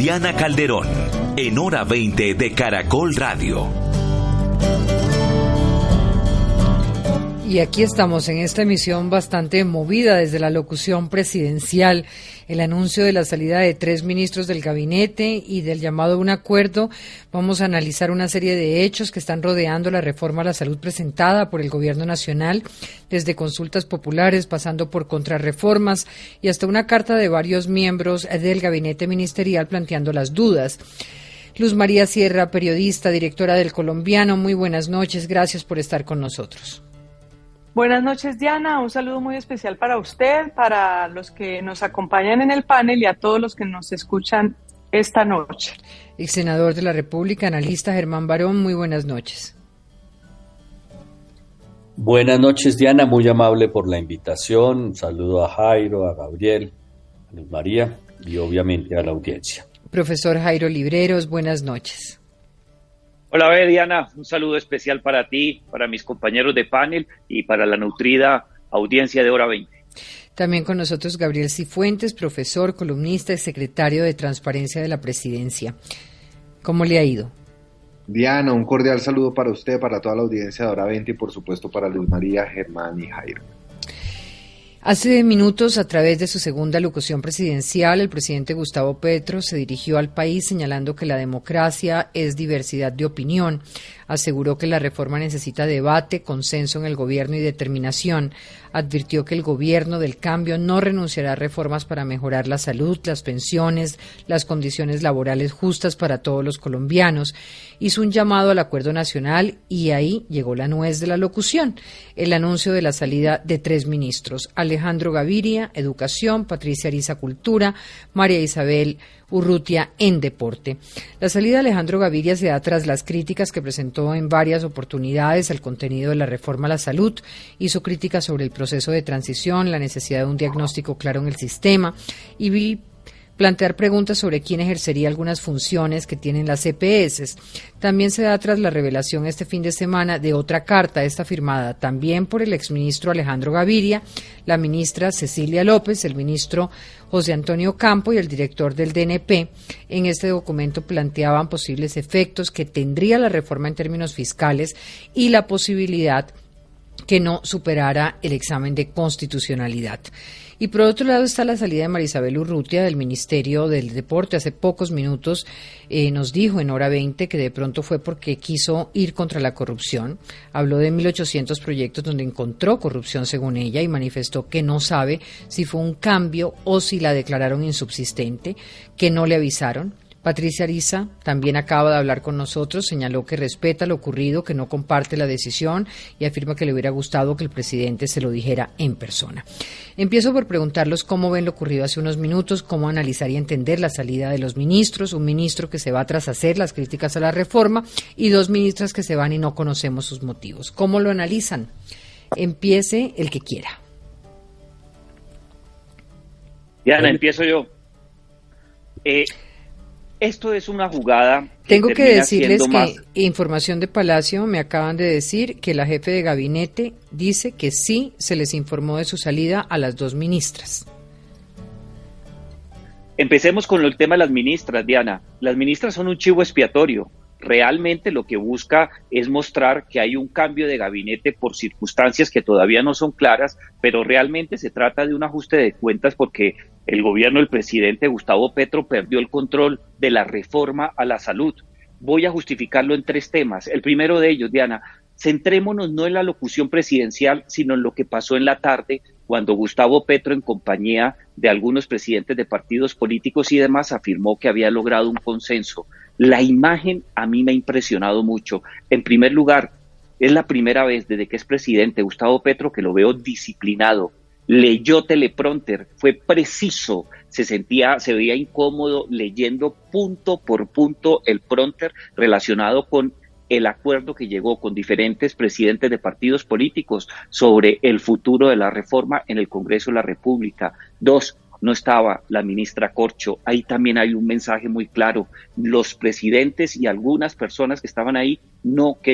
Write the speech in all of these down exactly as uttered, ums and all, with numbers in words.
Diana Calderón, en Hora veinte de Caracol Radio. Y aquí estamos en esta emisión bastante movida desde la locución presidencial, el anuncio de la salida de tres ministros del gabinete y del llamado a un acuerdo. Vamos a analizar una serie de hechos que están rodeando la reforma a la salud presentada por el Gobierno Nacional, desde consultas populares, pasando por contrarreformas y hasta una carta de varios miembros del gabinete ministerial planteando las dudas. Luz María Sierra, periodista, directora del Colombiano, muy buenas noches, gracias por estar con nosotros. Buenas noches, Diana. Un saludo muy especial para usted, para los que nos acompañan en el panel y a todos los que nos escuchan esta noche. El senador de la República, analista Germán Barón, muy buenas noches. Buenas noches, Diana. Muy amable por la invitación. Un saludo a Jairo, a Gabriel, a Luz María y obviamente a la audiencia. Profesor Jairo Libreros, buenas noches. Hola, Diana, un saludo especial para ti, para mis compañeros de panel y para la nutrida audiencia de Hora veinte. También con nosotros Gabriel Cifuentes, profesor, columnista y secretario de Transparencia de la Presidencia. ¿Cómo le ha ido? Diana, un cordial saludo para usted, para toda la audiencia de Hora veinte y por supuesto para Luz María, Germán y Jairo. Hace minutos, a través de su segunda locución presidencial, el presidente Gustavo Petro se dirigió al país señalando que la democracia es diversidad de opinión. Aseguró que la reforma necesita debate, consenso en el gobierno y determinación. Advirtió que el gobierno del cambio no renunciará a reformas para mejorar la salud, las pensiones, las condiciones laborales justas para todos los colombianos. Hizo un llamado al acuerdo nacional y ahí llegó la nuez de la locución, el anuncio de la salida de tres ministros: Alejandro Gaviria, Educación; Patricia Ariza, Cultura; María Isabel Urrutia, en Deporte. La salida de Alejandro Gaviria se da tras las críticas que presentó en varias oportunidades al contenido de la reforma a la salud. Hizo críticas sobre el proceso de transición, la necesidad de un diagnóstico claro en el sistema y vi plantear preguntas sobre quién ejercería algunas funciones que tienen las E P S. También se da tras la revelación este fin de semana de otra carta, esta firmada también por el exministro Alejandro Gaviria, la ministra Cecilia López, el ministro José Antonio Campo y el director del D N P. En este documento planteaban posibles efectos que tendría la reforma en términos fiscales y la posibilidad que no superara el examen de constitucionalidad. Y por otro lado está la salida de María Isabel Urrutia del Ministerio del Deporte. Hace pocos minutos eh, nos dijo en Hora veinte que de pronto fue porque quiso ir contra la corrupción. Habló de mil ochocientos proyectos donde encontró corrupción según ella y manifestó que no sabe si fue un cambio o si la declararon insubsistente, que no le avisaron. Patricia Ariza también acaba de hablar con nosotros, señaló que respeta lo ocurrido, que no comparte la decisión y afirma que le hubiera gustado que el presidente se lo dijera en persona. Empiezo por preguntarlos cómo ven lo ocurrido hace unos minutos, cómo analizar y entender la salida de los ministros, un ministro que se va tras hacer las críticas a la reforma y dos ministras que se van y no conocemos sus motivos. ¿Cómo lo analizan? Empiece el que quiera. Diana, empiezo yo. Eh... Esto es una jugada que Tengo que decirles que más... información de Palacio me acaban de decir que la jefe de gabinete dice que sí se les informó de su salida a las dos ministras. Empecemos con el tema de las ministras, Diana. Las ministras son un chivo expiatorio. Realmente lo que busca es mostrar que hay un cambio de gabinete por circunstancias que todavía no son claras, pero realmente se trata de un ajuste de cuentas porque el gobierno del presidente Gustavo Petro perdió el control de la reforma a la salud. Voy a justificarlo en tres temas. El primero de ellos, Diana, centrémonos no en la locución presidencial, sino en lo que pasó en la tarde cuando Gustavo Petro, en compañía de algunos presidentes de partidos políticos y demás, afirmó que había logrado un consenso. La imagen a mí me ha impresionado mucho. En primer lugar, es la primera vez desde que es presidente Gustavo Petro que lo veo disciplinado. Leyó teleprompter, fue preciso, se sentía, se veía incómodo leyendo punto por punto el prompter relacionado con el acuerdo que llegó con diferentes presidentes de partidos políticos sobre el futuro de la reforma en el Congreso de la República. Dos, no estaba la ministra Corcho. Ahí también hay un mensaje muy claro. Los presidentes y algunas personas que estaban ahí no querían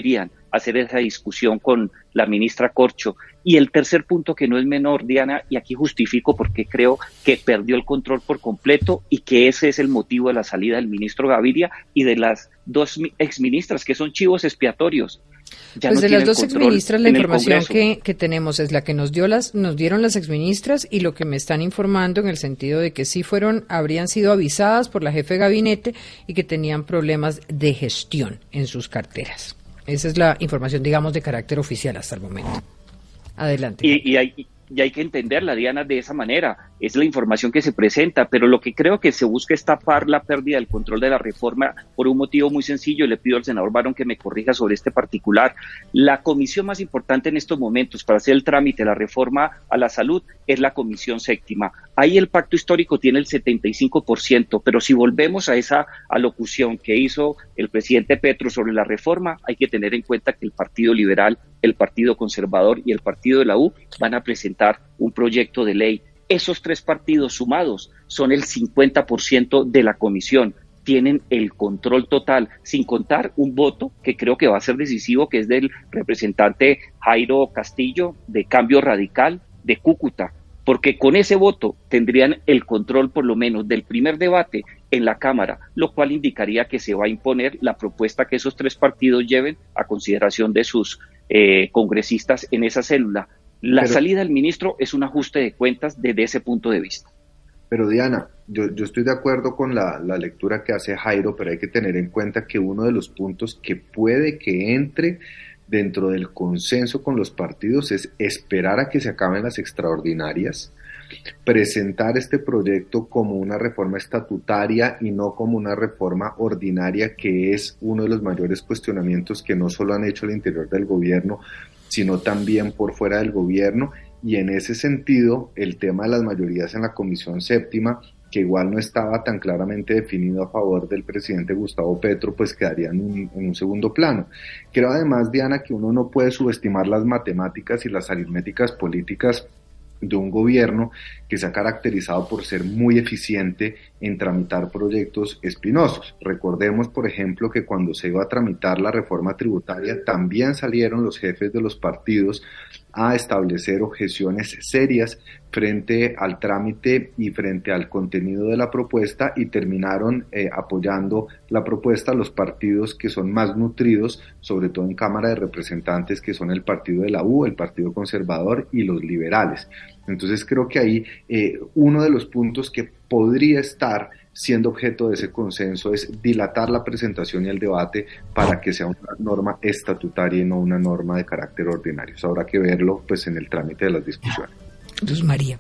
hacer esa discusión con la ministra Corcho. Y el tercer punto, que no es menor, Diana, y aquí justifico porque creo que perdió el control por completo y que ese es el motivo de la salida del ministro Gaviria y de las dos exministras, que son chivos expiatorios. Ya pues no de las dos exministras, la información que, que tenemos es la que nos dio las, nos dieron las exministras y lo que me están informando en el sentido de que sí fueron, habrían sido avisadas por la jefe de gabinete y que tenían problemas de gestión en sus carteras. Esa es la información, digamos, de carácter oficial hasta el momento. Adelante. Y, y, hay, y hay que entenderla, Diana, de esa manera. Es la información que se presenta, pero lo que creo que se busca es tapar la pérdida del control de la reforma por un motivo muy sencillo. Le pido al senador Barón que me corrija sobre este particular. La comisión más importante en estos momentos para hacer el trámite de la reforma a la salud es la comisión séptima. Ahí el pacto histórico tiene el setenta y cinco por ciento, pero si volvemos a esa alocución que hizo el presidente Petro sobre la reforma, hay que tener en cuenta que el Partido Liberal, el Partido Conservador y el Partido de la U van a presentar un proyecto de ley. Esos tres partidos sumados son el cincuenta por ciento de la comisión, tienen el control total, sin contar un voto que creo que va a ser decisivo, que es del representante Jairo Castillo, de Cambio Radical, de Cúcuta, porque con ese voto tendrían el control por lo menos del primer debate en la Cámara, lo cual indicaría que se va a imponer la propuesta que esos tres partidos lleven a consideración de sus eh, congresistas en esa célula. La pero, salida del ministro es un ajuste de cuentas desde ese punto de vista. Pero Diana, yo, yo estoy de acuerdo con la, la lectura que hace Jairo, pero hay que tener en cuenta que uno de los puntos que puede que entre dentro del consenso con los partidos es esperar a que se acaben las extraordinarias, presentar este proyecto como una reforma estatutaria y no como una reforma ordinaria, que es uno de los mayores cuestionamientos que no solo han hecho al interior del gobierno, sino también por fuera del gobierno, y en ese sentido el tema de las mayorías en la comisión séptima, que igual no estaba tan claramente definido a favor del presidente Gustavo Petro, pues quedaría en un, en un segundo plano. Creo además, Diana, que uno no puede subestimar las matemáticas y las aritméticas políticas de un gobierno que se ha caracterizado por ser muy eficiente en tramitar proyectos espinosos. Recordemos, por ejemplo, que cuando se iba a tramitar la reforma tributaria, también salieron los jefes de los partidos a establecer objeciones serias frente al trámite y frente al contenido de la propuesta, y terminaron eh, apoyando la propuesta los partidos que son más nutridos, sobre todo en Cámara de Representantes, que son el partido de la U, el Partido Conservador y los liberales. Entonces creo que ahí eh, uno de los puntos que podría estar siendo objeto de ese consenso es dilatar la presentación y el debate para que sea una norma estatutaria y no una norma de carácter ordinario. Eso habrá que verlo pues en el trámite de las discusiones. Luz María.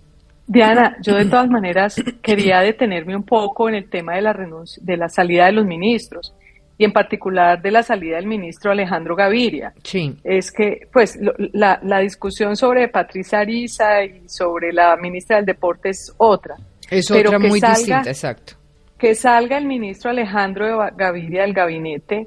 Diana, yo de todas maneras quería detenerme un poco en el tema de la renuncia, de la salida de los ministros, y en particular de la salida del ministro Alejandro Gaviria. Sí. Es que, pues, lo, la, la discusión sobre Patricia Ariza y sobre la ministra del Deporte es otra. Es otra muy salga, distinta, exacto. Que salga el ministro Alejandro Gaviria del gabinete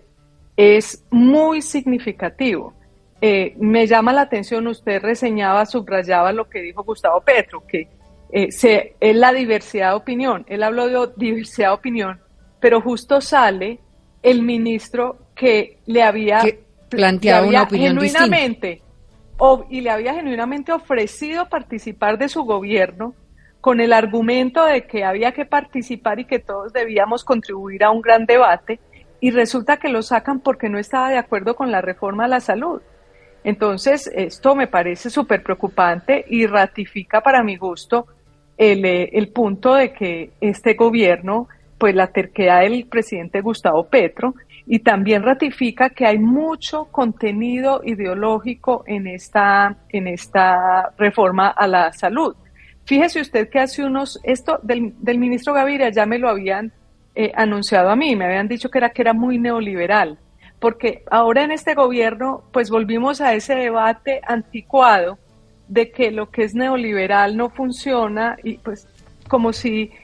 es muy significativo. Eh, me llama la atención, usted reseñaba, subrayaba lo que dijo Gustavo Petro, que eh, se, es la diversidad de opinión. Él habló de diversidad de opinión, pero justo sale el ministro que le había que planteaba le había una opinión genuinamente o, y le había genuinamente ofrecido participar de su gobierno con el argumento de que había que participar y que todos debíamos contribuir a un gran debate, y resulta que lo sacan porque no estaba de acuerdo con la reforma a la salud. Entonces, esto me parece súper preocupante y ratifica para mi gusto el, el punto de que este gobierno, pues la terquedad del presidente Gustavo Petro, y también ratifica que hay mucho contenido ideológico en esta, en esta reforma a la salud. Fíjese usted que hace unos, esto del, del ministro Gaviria ya me lo habían eh, anunciado a mí, me habían dicho que era, que era muy neoliberal, porque ahora en este gobierno pues volvimos a ese debate anticuado de que lo que es neoliberal no funciona, y pues como si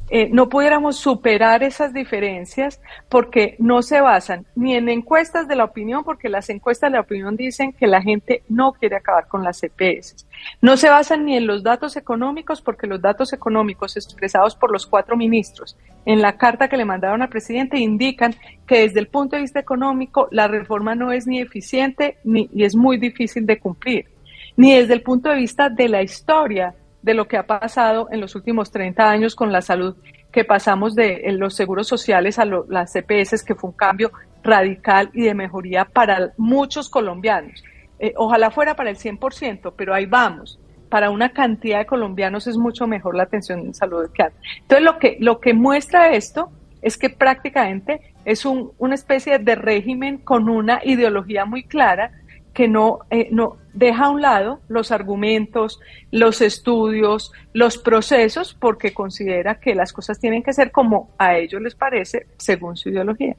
eh, no pudiéramos superar esas diferencias porque no se basan ni en encuestas de la opinión, porque las encuestas de la opinión dicen que la gente no quiere acabar con las E P S. No se basan ni en los datos económicos, porque los datos económicos expresados por los cuatro ministros en la carta que le mandaron al presidente indican que desde el punto de vista económico la reforma no es ni eficiente ni, y es muy difícil de cumplir, ni desde el punto de vista de la historia de lo que ha pasado en los últimos treinta años con la salud, que pasamos de los seguros sociales a lo, las E P S, que fue un cambio radical y de mejoría para muchos colombianos. Eh, ojalá fuera para el cien por ciento, pero ahí vamos. Para una cantidad de colombianos es mucho mejor la atención en salud que antes. Entonces, lo que, lo que muestra esto es que prácticamente es un, una especie de régimen con una ideología muy clara, que no, eh, no deja a un lado los argumentos, los estudios, los procesos, porque considera que las cosas tienen que ser como a ellos les parece, según su ideología.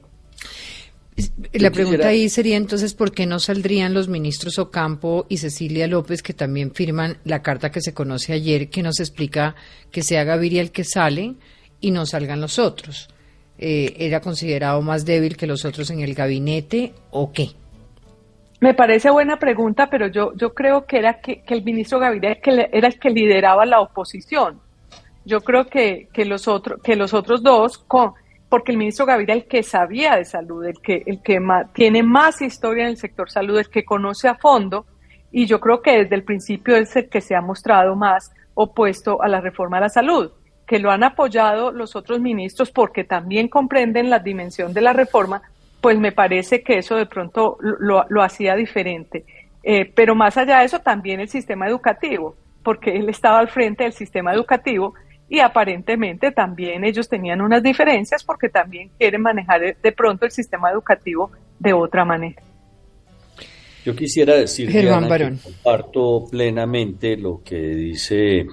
La pregunta ahí sería entonces, ¿por qué no saldrían los ministros Ocampo y Cecilia López, que también firman la carta que se conoce ayer, que nos explica que sea Gaviria el que sale y no salgan los otros? Eh, ¿Era considerado más débil que los otros en el gabinete o qué? Me parece buena pregunta, pero yo, yo creo que era que, que el ministro Gaviria que le, era el que lideraba la oposición. Yo creo que, que, los, otro, que los otros dos, con, porque el ministro Gaviria el que sabía de salud, el que, el que ma, tiene más historia en el sector salud, el que conoce a fondo, y yo creo que desde el principio es el que se ha mostrado más opuesto a la reforma a la salud, que lo han apoyado los otros ministros porque también comprenden la dimensión de la reforma, pues me parece que eso de pronto lo, lo hacía diferente. Eh, pero más allá de eso, también el sistema educativo, porque él estaba al frente del sistema educativo y aparentemente también ellos tenían unas diferencias porque también quieren manejar de pronto el sistema educativo de otra manera. Yo quisiera decir, Germán Diana, Barón, que comparto plenamente lo que dice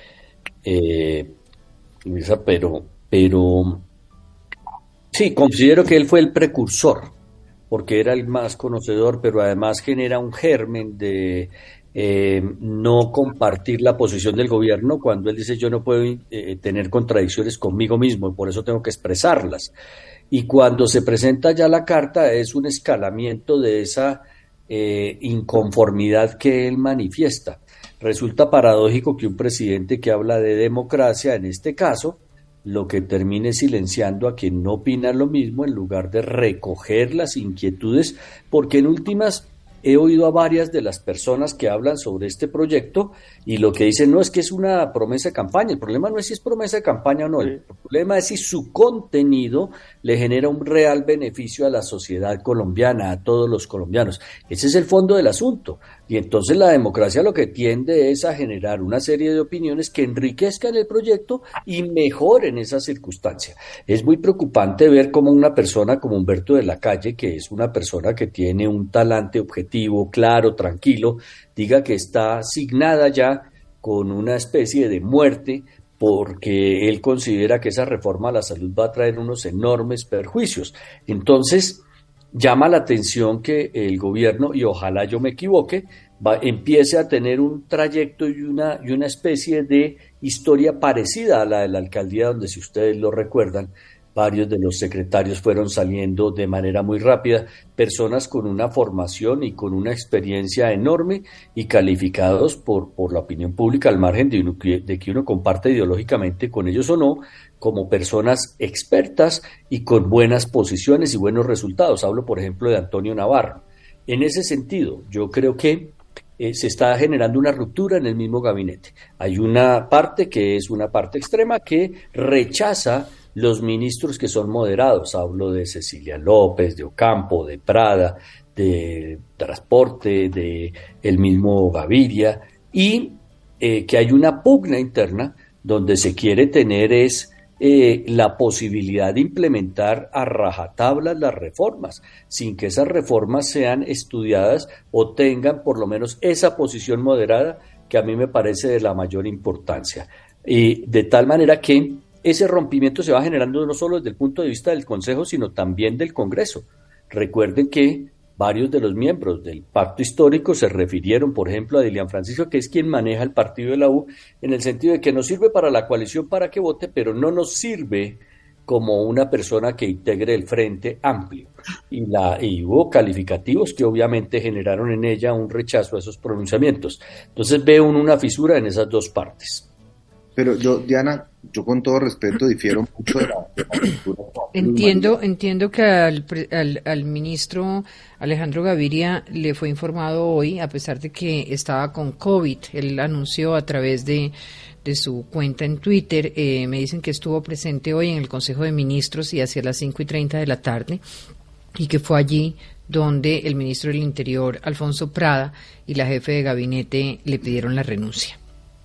eh, Luisa, pero... pero sí, considero que él fue el precursor, porque era el más conocedor, pero además genera un germen de eh, no compartir la posición del gobierno cuando él dice yo no puedo eh, tener contradicciones conmigo mismo y por eso tengo que expresarlas. Y cuando se presenta ya la carta es un escalamiento de esa eh, inconformidad que él manifiesta. Resulta paradójico que un presidente que habla de democracia, en este caso, lo que termine silenciando a quien no opina lo mismo en lugar de recoger las inquietudes, porque en últimas he oído a varias de las personas que hablan sobre este proyecto y lo que dicen no es que es una promesa de campaña, el problema no es si es promesa de campaña o no, el problema es si su contenido le genera un real beneficio a la sociedad colombiana, a todos los colombianos. Ese es el fondo del asunto. Y entonces la democracia lo que tiende es a generar una serie de opiniones que enriquezcan el proyecto y mejoren esa circunstancia. Es muy preocupante ver cómo una persona como Humberto de la Calle, que es una persona que tiene un talante objetivo, claro, tranquilo, diga que está asignada ya con una especie de muerte porque él considera que esa reforma a la salud va a traer unos enormes perjuicios. Entonces, llama la atención que el gobierno, y ojalá yo me equivoque, va, empiece a tener un trayecto y una, y una especie de historia parecida a la de la alcaldía, donde, si ustedes lo recuerdan, varios de los secretarios fueron saliendo de manera muy rápida, personas con una formación y con una experiencia enorme y calificados por, por la opinión pública, al margen de, uno, de que uno comparte ideológicamente con ellos o no, como personas expertas y con buenas posiciones y buenos resultados. Hablo, por ejemplo, de Antonio Navarro. En ese sentido, yo creo que eh, se está generando una ruptura en el mismo gabinete. Hay una parte que es una parte extrema que rechaza los ministros que son moderados. Hablo de Cecilia López, de Ocampo, de Prada, de Transporte, de el mismo Gaviria, y eh, que hay una pugna interna donde se quiere tener es Eh, la posibilidad de implementar a rajatabla las reformas, sin que esas reformas sean estudiadas o tengan por lo menos esa posición moderada que a mí me parece de la mayor importancia. Y de tal manera que ese rompimiento se va generando no solo desde el punto de vista del Consejo, sino también del Congreso. Recuerden que varios de los miembros del pacto histórico se refirieron, por ejemplo, a Dilian Francisco, que es quien maneja el partido de la U, en el sentido de que nos sirve para la coalición para que vote, pero no nos sirve como una persona que integre el Frente Amplio. Y, la, y hubo calificativos que obviamente generaron en ella un rechazo a esos pronunciamientos. Entonces veo una fisura en esas dos partes. Pero yo, Diana, yo con todo respeto difiero mucho de la, de la lectura. Entiendo, entiendo que al, al, al ministro Alejandro Gaviria le fue informado hoy, a pesar de que estaba con COVID. Él anunció a través de, de su cuenta en Twitter, eh, me dicen que estuvo presente hoy en el Consejo de Ministros y hacia las cinco y treinta de la tarde, y que fue allí donde el ministro del Interior, Alfonso Prada, y la jefe de gabinete le pidieron la renuncia.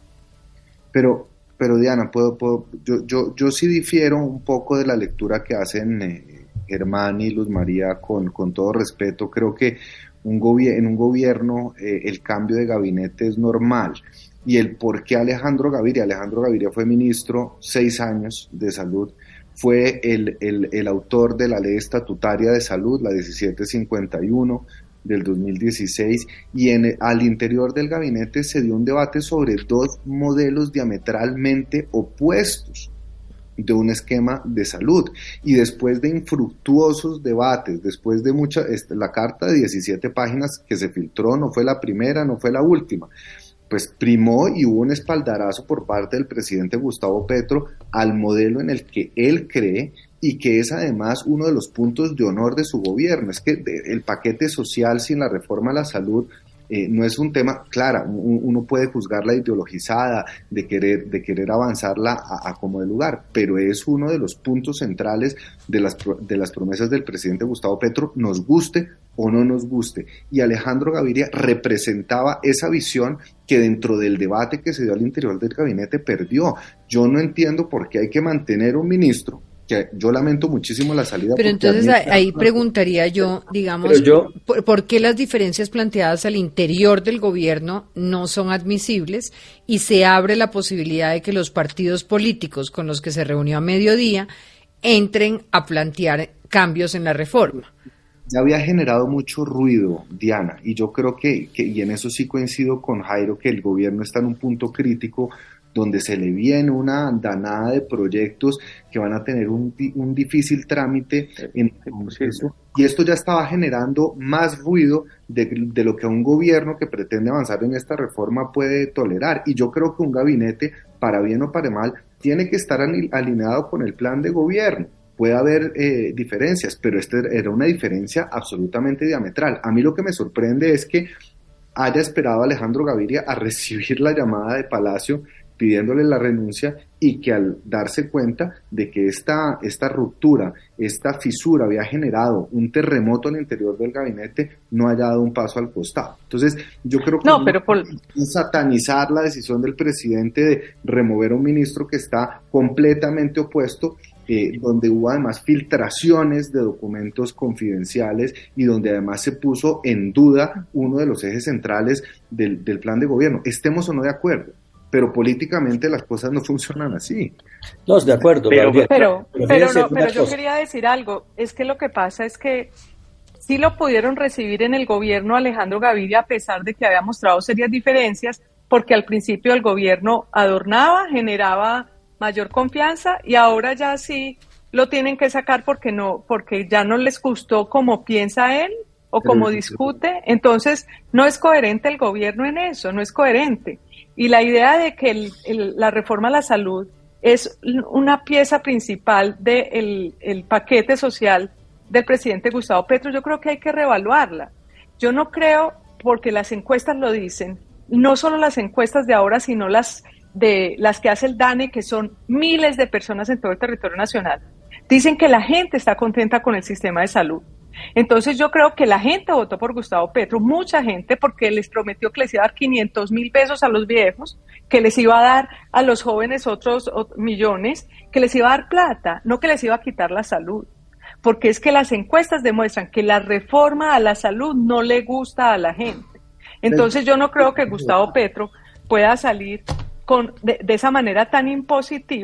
Pero... Pero Diana, puedo, puedo, yo, yo, yo sí difiero un poco de la lectura que hacen eh, Germán y Luz María, con, con todo respeto. Creo que un gobi- en un gobierno eh, el cambio de gabinete es normal. Y el por qué Alejandro Gaviria, Alejandro Gaviria fue ministro seis años de salud, fue el, el, el autor de la ley estatutaria de salud, la diecisiete cincuenta y uno, del dos mil dieciséis, y en, al interior del gabinete se dio un debate sobre dos modelos diametralmente opuestos de un esquema de salud, y después de infructuosos debates, después de mucha, la carta de diecisiete páginas que se filtró, no fue la primera, no fue la última, pues primó y hubo un espaldarazo por parte del presidente Gustavo Petro al modelo en el que él cree, y que es además uno de los puntos de honor de su gobierno. Es que el paquete social sin la reforma a la salud eh, no es un tema, claro, uno puede juzgarla ideologizada, de querer, de querer avanzarla a, a como de lugar, pero es uno de los puntos centrales de las, de las promesas del presidente Gustavo Petro, nos guste o no nos guste. Y Alejandro Gaviria representaba esa visión que dentro del debate que se dio al interior del gabinete perdió. Yo no entiendo por qué hay que mantener un ministro, que yo lamento muchísimo la salida. Pero entonces ahí, ahí preguntaría yo, digamos, yo, ¿por, ¿por qué las diferencias planteadas al interior del gobierno no son admisibles y se abre la posibilidad de que los partidos políticos con los que se reunió a mediodía entren a plantear cambios en la reforma? Ya había generado mucho ruido, Diana, y yo creo que, que, y en eso sí coincido con Jairo, que el gobierno está en un punto crítico donde se le viene una andanada de proyectos que van a tener un, un difícil trámite en el Congreso, y esto ya estaba generando más ruido de, de lo que un gobierno que pretende avanzar en esta reforma puede tolerar, y yo creo que un gabinete, para bien o para mal, tiene que estar alineado con el plan de gobierno. Puede haber eh, diferencias, pero esta era una diferencia absolutamente diametral. A mí lo que me sorprende es que haya esperado a Alejandro Gaviria a recibir la llamada de Palacio pidiéndole la renuncia, y que al darse cuenta de que esta, esta ruptura, esta fisura había generado un terremoto al interior del gabinete, no haya dado un paso al costado. Entonces, yo creo que no, pero por... satanizar la decisión del presidente de remover a un ministro que está completamente opuesto, eh, donde hubo además filtraciones de documentos confidenciales y donde además se puso en duda uno de los ejes centrales del, del plan de gobierno. Estemos o no de acuerdo, pero políticamente las cosas no funcionan así. No, de acuerdo. Pero, pero, pero, pero, pero, no, pero yo quería decir algo, es que lo que pasa es que sí lo pudieron recibir en el gobierno Alejandro Gaviria, a pesar de que había mostrado serias diferencias, porque al principio el gobierno adornaba, generaba mayor confianza, y ahora ya sí lo tienen que sacar porque no, porque ya no les gustó cómo piensa él o cómo discute. Entonces no es coherente el gobierno en eso, no es coherente. Y la idea de que el, el, la reforma a la salud es una pieza principal del el paquete social del presidente Gustavo Petro, yo creo que hay que reevaluarla. Yo no creo, porque las encuestas lo dicen, no solo las encuestas de ahora, sino las de las que hace el DANE, que son miles de personas en todo el territorio nacional, dicen que la gente está contenta con el sistema de salud. Entonces yo creo que la gente votó por Gustavo Petro, mucha gente, porque les prometió que les iba a dar quinientos mil pesos a los viejos, que les iba a dar a los jóvenes otros millones, que les iba a dar plata, no que les iba a quitar la salud. Porque es que las encuestas demuestran que la reforma a la salud no le gusta a la gente. Entonces yo no creo que Gustavo Petro pueda salir con de, de esa manera tan impositiva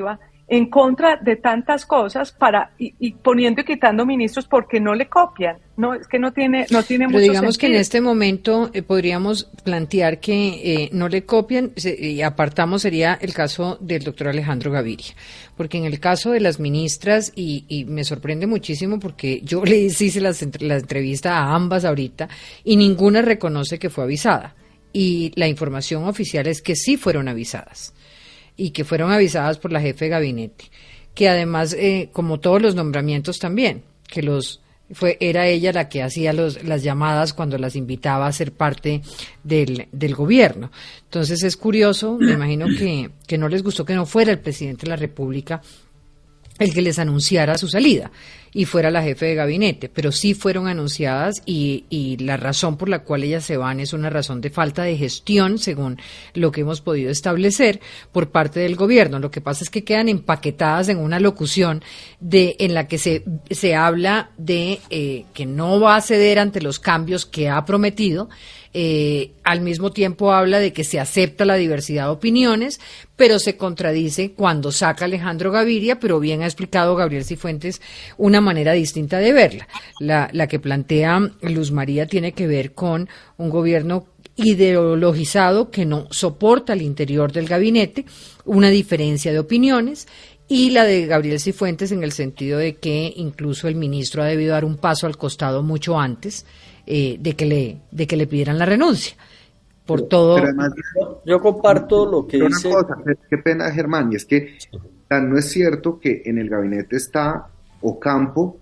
en contra de tantas cosas para y, y poniendo y quitando ministros porque no le copian. No, es que no tiene no tiene Pero mucho digamos sentido. Que en este momento eh, podríamos plantear que eh, no le copian, se, y apartamos sería el caso del doctor Alejandro Gaviria, porque en el caso de las ministras, y, y me sorprende muchísimo porque yo le hice las, la entrevista a ambas ahorita y ninguna reconoce que fue avisada, y la información oficial es que sí fueron avisadas y que fueron avisadas por la jefe de gabinete, que además, eh, como todos los nombramientos también, que los fue era ella la que hacía los, las llamadas cuando las invitaba a ser parte del, del gobierno. Entonces es curioso, me imagino que, que no les gustó que no fuera el presidente de la República el que les anunciara su salida y fuera la jefe de gabinete, pero sí fueron anunciadas y, y la razón por la cual ellas se van es una razón de falta de gestión, según lo que hemos podido establecer por parte del gobierno. Lo que pasa es que quedan empaquetadas en una locución de en la que se, se habla de eh, que no va a ceder ante los cambios que ha prometido. Eh, al mismo tiempo habla de que se acepta la diversidad de opiniones, pero se contradice cuando saca Alejandro Gaviria, pero bien ha explicado Gabriel Cifuentes una manera distinta de verla. La, la que plantea Luz María tiene que ver con un gobierno ideologizado que no soporta al interior del gabinete una diferencia de opiniones, y la de Gabriel Cifuentes en el sentido de que incluso el ministro ha debido dar un paso al costado mucho antes Eh, de que le de que le pidieran la renuncia por pero, todo. Pero además, yo, yo comparto lo que dice. Una cosa, qué pena, Germán, y es que no es cierto que en el gabinete está Ocampo,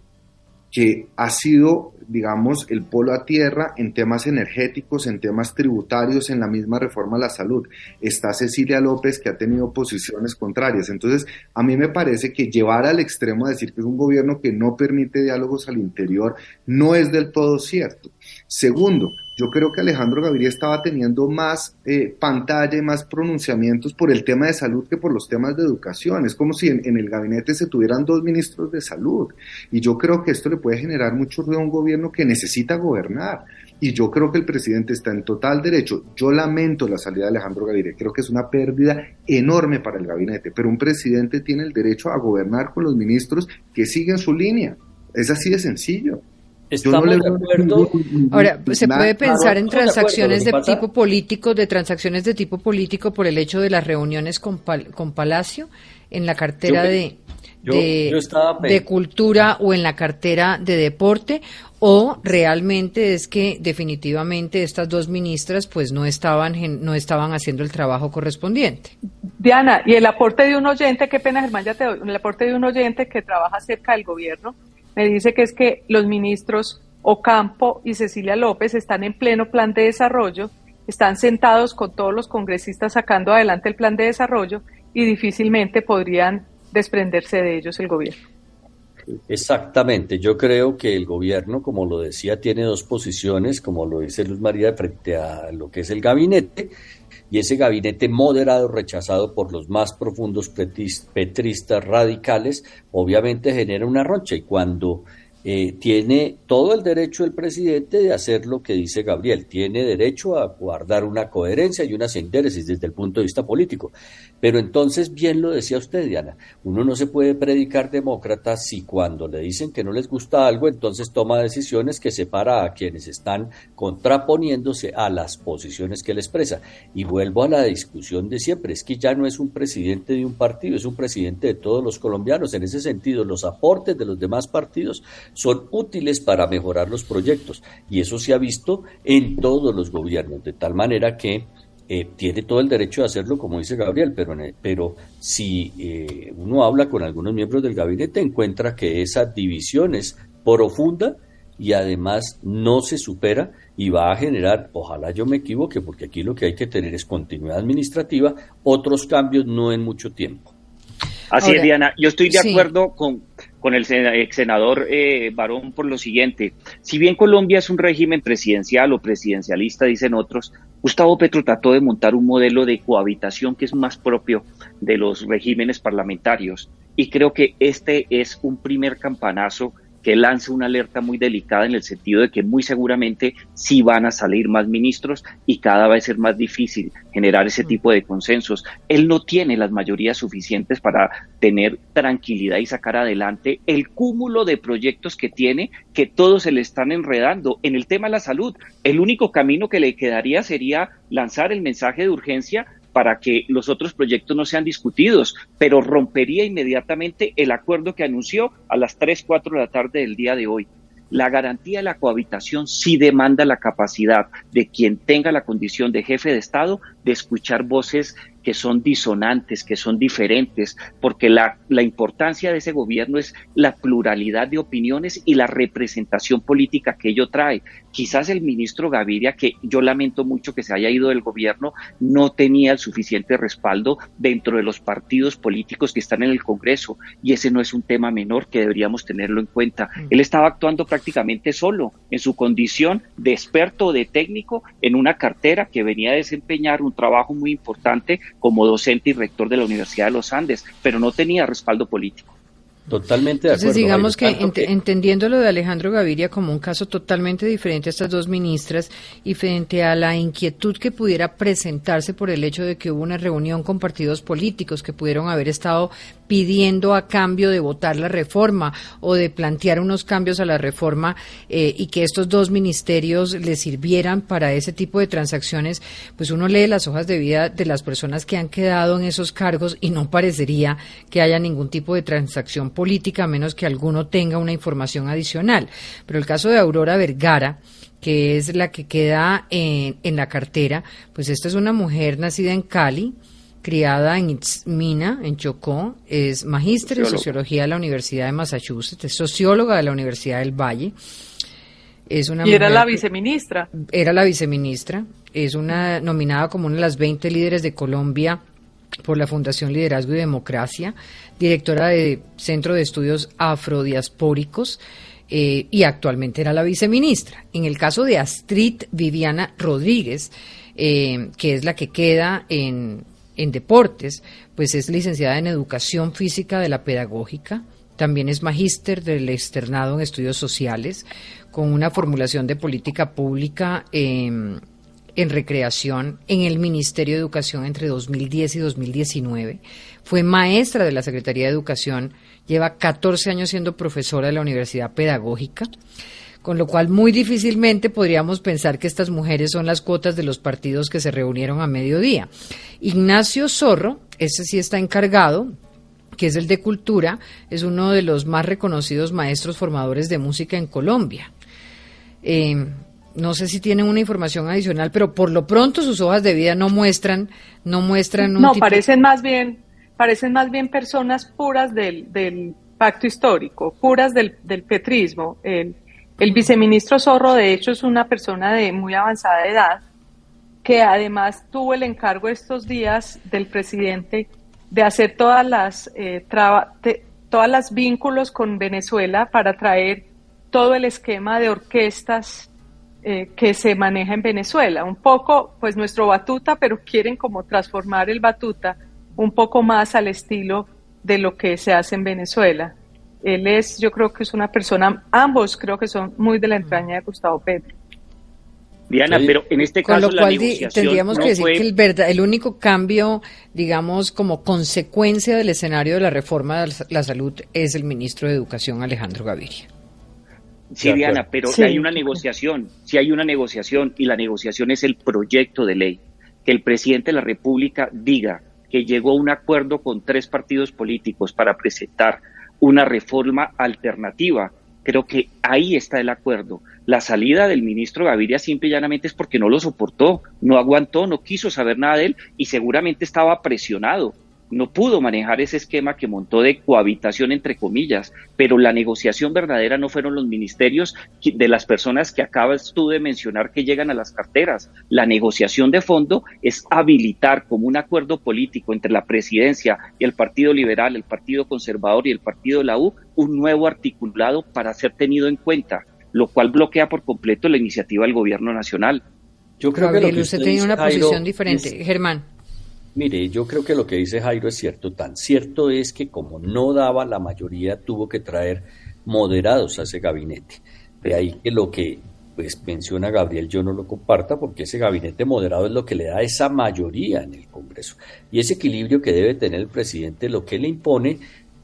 que ha sido, digamos, el polo a tierra en temas energéticos, en temas tributarios, en la misma reforma a la salud. Está Cecilia López, que ha tenido posiciones contrarias. Entonces, a mí me parece que llevar al extremo a decir que es un gobierno que no permite diálogos al interior no es del todo cierto. Segundo, yo creo que Alejandro Gaviria estaba teniendo más eh, pantalla y más pronunciamientos por el tema de salud que por los temas de educación. Es como si en, en el gabinete se tuvieran dos ministros de salud. Y yo creo que esto le puede generar mucho ruido a un gobierno que necesita gobernar. Y yo creo que el presidente está en total derecho. Yo lamento la salida de Alejandro Gaviria. Creo que es una pérdida enorme para el gabinete. Pero un presidente tiene el derecho a gobernar con los ministros que siguen su línea. Es así de sencillo. Estamos no de acuerdo. Ahora, se puede pensar en transacciones de, de tipo político, de transacciones de tipo político por el hecho de las reuniones con, Pal, con Palacio en la cartera yo, de, yo, de, yo estaba... de cultura o en la cartera de deporte, o realmente es que definitivamente estas dos ministras pues no estaban no estaban haciendo el trabajo correspondiente. Diana, y el aporte de un oyente, qué pena Germán, ya te doy, el aporte de un oyente que trabaja cerca del gobierno, me dice que es que los ministros Ocampo y Cecilia López están en pleno plan de desarrollo, están sentados con todos los congresistas sacando adelante el plan de desarrollo y difícilmente podrían desprenderse de ellos el gobierno. Exactamente, yo creo que el gobierno, como lo decía, tiene dos posiciones, como lo dice Luz María, frente a lo que es el gabinete, y ese gabinete moderado, rechazado por los más profundos petristas radicales, obviamente genera una roncha, y cuando eh, tiene todo el derecho el presidente de hacer lo que dice Gabriel, tiene derecho a guardar una coherencia y una síntesis desde el punto de vista político. Pero entonces, bien lo decía usted, Diana, uno no se puede predicar demócrata si cuando le dicen que no les gusta algo, entonces toma decisiones que separa a quienes están contraponiéndose a las posiciones que él expresa. Y vuelvo a la discusión de siempre, es que ya no es un presidente de un partido, es un presidente de todos los colombianos. En ese sentido, los aportes de los demás partidos son útiles para mejorar los proyectos, y eso se ha visto en todos los gobiernos, de tal manera que eh, tiene todo el derecho de hacerlo, como dice Gabriel, pero, pero si eh, uno habla con algunos miembros del gabinete, encuentra que esa división es profunda y además no se supera, y va a generar, ojalá yo me equivoque, porque aquí lo que hay que tener es continuidad administrativa, otros cambios no en mucho tiempo. Así Ahora, es, Diana. Yo estoy de sí. acuerdo con, con el ex senador eh, Barón por lo siguiente. Si bien Colombia es un régimen presidencial o presidencialista, dicen otros, Gustavo Petro trató de montar un modelo de cohabitación que es más propio de los regímenes parlamentarios. Y creo que este es un primer campanazo que lance una alerta muy delicada en el sentido de que muy seguramente sí van a salir más ministros y cada vez es más difícil generar ese tipo de consensos. Él no tiene las mayorías suficientes para tener tranquilidad y sacar adelante el cúmulo de proyectos que tiene, que todos se le están enredando. En el tema de la salud, el único camino que le quedaría sería lanzar el mensaje de urgencia para que los otros proyectos no sean discutidos, pero rompería inmediatamente el acuerdo que anunció a las tres, cuatro de la tarde del día de hoy. La garantía de la cohabitación sí demanda la capacidad de quien tenga la condición de jefe de Estado de escuchar voces que son disonantes, que son diferentes, porque la, la importancia de ese gobierno es la pluralidad de opiniones y la representación política que ello trae. Quizás el ministro Gaviria, que yo lamento mucho que se haya ido del gobierno, no tenía el suficiente respaldo dentro de los partidos políticos que están en el Congreso, y ese no es un tema menor que deberíamos tenerlo en cuenta. Él estaba actuando prácticamente solo, en su condición de experto o de técnico, en una cartera que venía a desempeñar un trabajo muy importante como docente y rector de la Universidad de los Andes, pero no tenía respaldo político. Totalmente de acuerdo. Entonces, digamos que, ent que entendiendo lo de Alejandro Gaviria como un caso totalmente diferente a estas dos ministras y frente a la inquietud que pudiera presentarse por el hecho de que hubo una reunión con partidos políticos que pudieron haber estado pidiendo a cambio de votar la reforma o de plantear unos cambios a la reforma eh, y que estos dos ministerios le sirvieran para ese tipo de transacciones, pues uno lee las hojas de vida de las personas que han quedado en esos cargos y no parecería que haya ningún tipo de transacción política, a menos que alguno tenga una información adicional. Pero el caso de Aurora Vergara, que es la que queda en, en la cartera, pues esta es una mujer nacida en Cali, criada en Itzmina, en Chocó, es magíster en sociología de la Universidad de Massachusetts, es socióloga de la Universidad del Valle. Es una y era la viceministra. Era la viceministra, es una nominada como una de las veinte líderes de Colombia por la Fundación Liderazgo y Democracia, directora de Centro de Estudios Afrodiaspóricos, eh, y actualmente era la viceministra. En el caso de Astrid Viviana Rodríguez, eh, que es la que queda en, en deportes, pues es licenciada en Educación Física de la Pedagógica, también es magíster del externado en Estudios Sociales, con una formulación de política pública eh, en recreación en el Ministerio de Educación entre dos mil diez y dos mil diecinueve. Fue maestra de la Secretaría de Educación, lleva catorce años siendo profesora de la Universidad Pedagógica, con lo cual muy difícilmente podríamos pensar que estas mujeres son las cuotas de los partidos que se reunieron a mediodía. Ignacio Zorro, ese sí está encargado, que es el de Cultura, es uno de los más reconocidos maestros formadores de música en Colombia. Eh, No sé si tienen una información adicional, pero por lo pronto sus hojas de vida no muestran, no muestran un no tipo... parecen más bien, parecen más bien personas puras del, del pacto histórico, puras del, del petrismo. El, el viceministro Zorro, de hecho, es una persona de muy avanzada edad, que además tuvo el encargo estos días del presidente de hacer todas las eh, traba, te, todas las vínculos con Venezuela para traer todo el esquema de orquestas Eh, que se maneja en Venezuela, un poco pues nuestro batuta, pero quieren como transformar el batuta un poco más al estilo de lo que se hace en Venezuela. Él es, yo creo que es una persona, ambos creo que son muy de la entraña de Gustavo Petro. Diana, sí, pero en este caso con lo cual la negociación tendríamos no que decir fue... que el, verdad, el único cambio, digamos, como consecuencia del escenario de la reforma de la salud es el ministro de Educación, Alejandro Gaviria. Sí, Diana, pero sí. hay una negociación, sí hay una negociación, y la negociación es el proyecto de ley. Que el presidente de la República diga que llegó a un acuerdo con tres partidos políticos para presentar una reforma alternativa. Creo que ahí está el acuerdo. La salida del ministro Gaviria simple y llanamente es porque no lo soportó, no aguantó, no quiso saber nada de él y seguramente estaba presionado. No pudo manejar ese esquema que montó de cohabitación entre comillas, pero la negociación verdadera no fueron los ministerios de las personas que acabas tú de mencionar que llegan a las carteras. La negociación de fondo es habilitar como un acuerdo político entre la presidencia y el Partido Liberal, el Partido Conservador y el Partido de la U, un nuevo articulado para ser tenido en cuenta, lo cual bloquea por completo la iniciativa del gobierno nacional. Yo creo Gabriel, que lo que usted, usted tenía una Jairo, posición diferente, es... Germán. Mire, yo creo que lo que dice Jairo es cierto. Tan cierto es que como no daba la mayoría, tuvo que traer moderados a ese gabinete. De ahí que lo que pues menciona Gabriel yo no lo comparta, porque ese gabinete moderado es lo que le da esa mayoría en el Congreso. Y ese equilibrio que debe tener el presidente, lo que le impone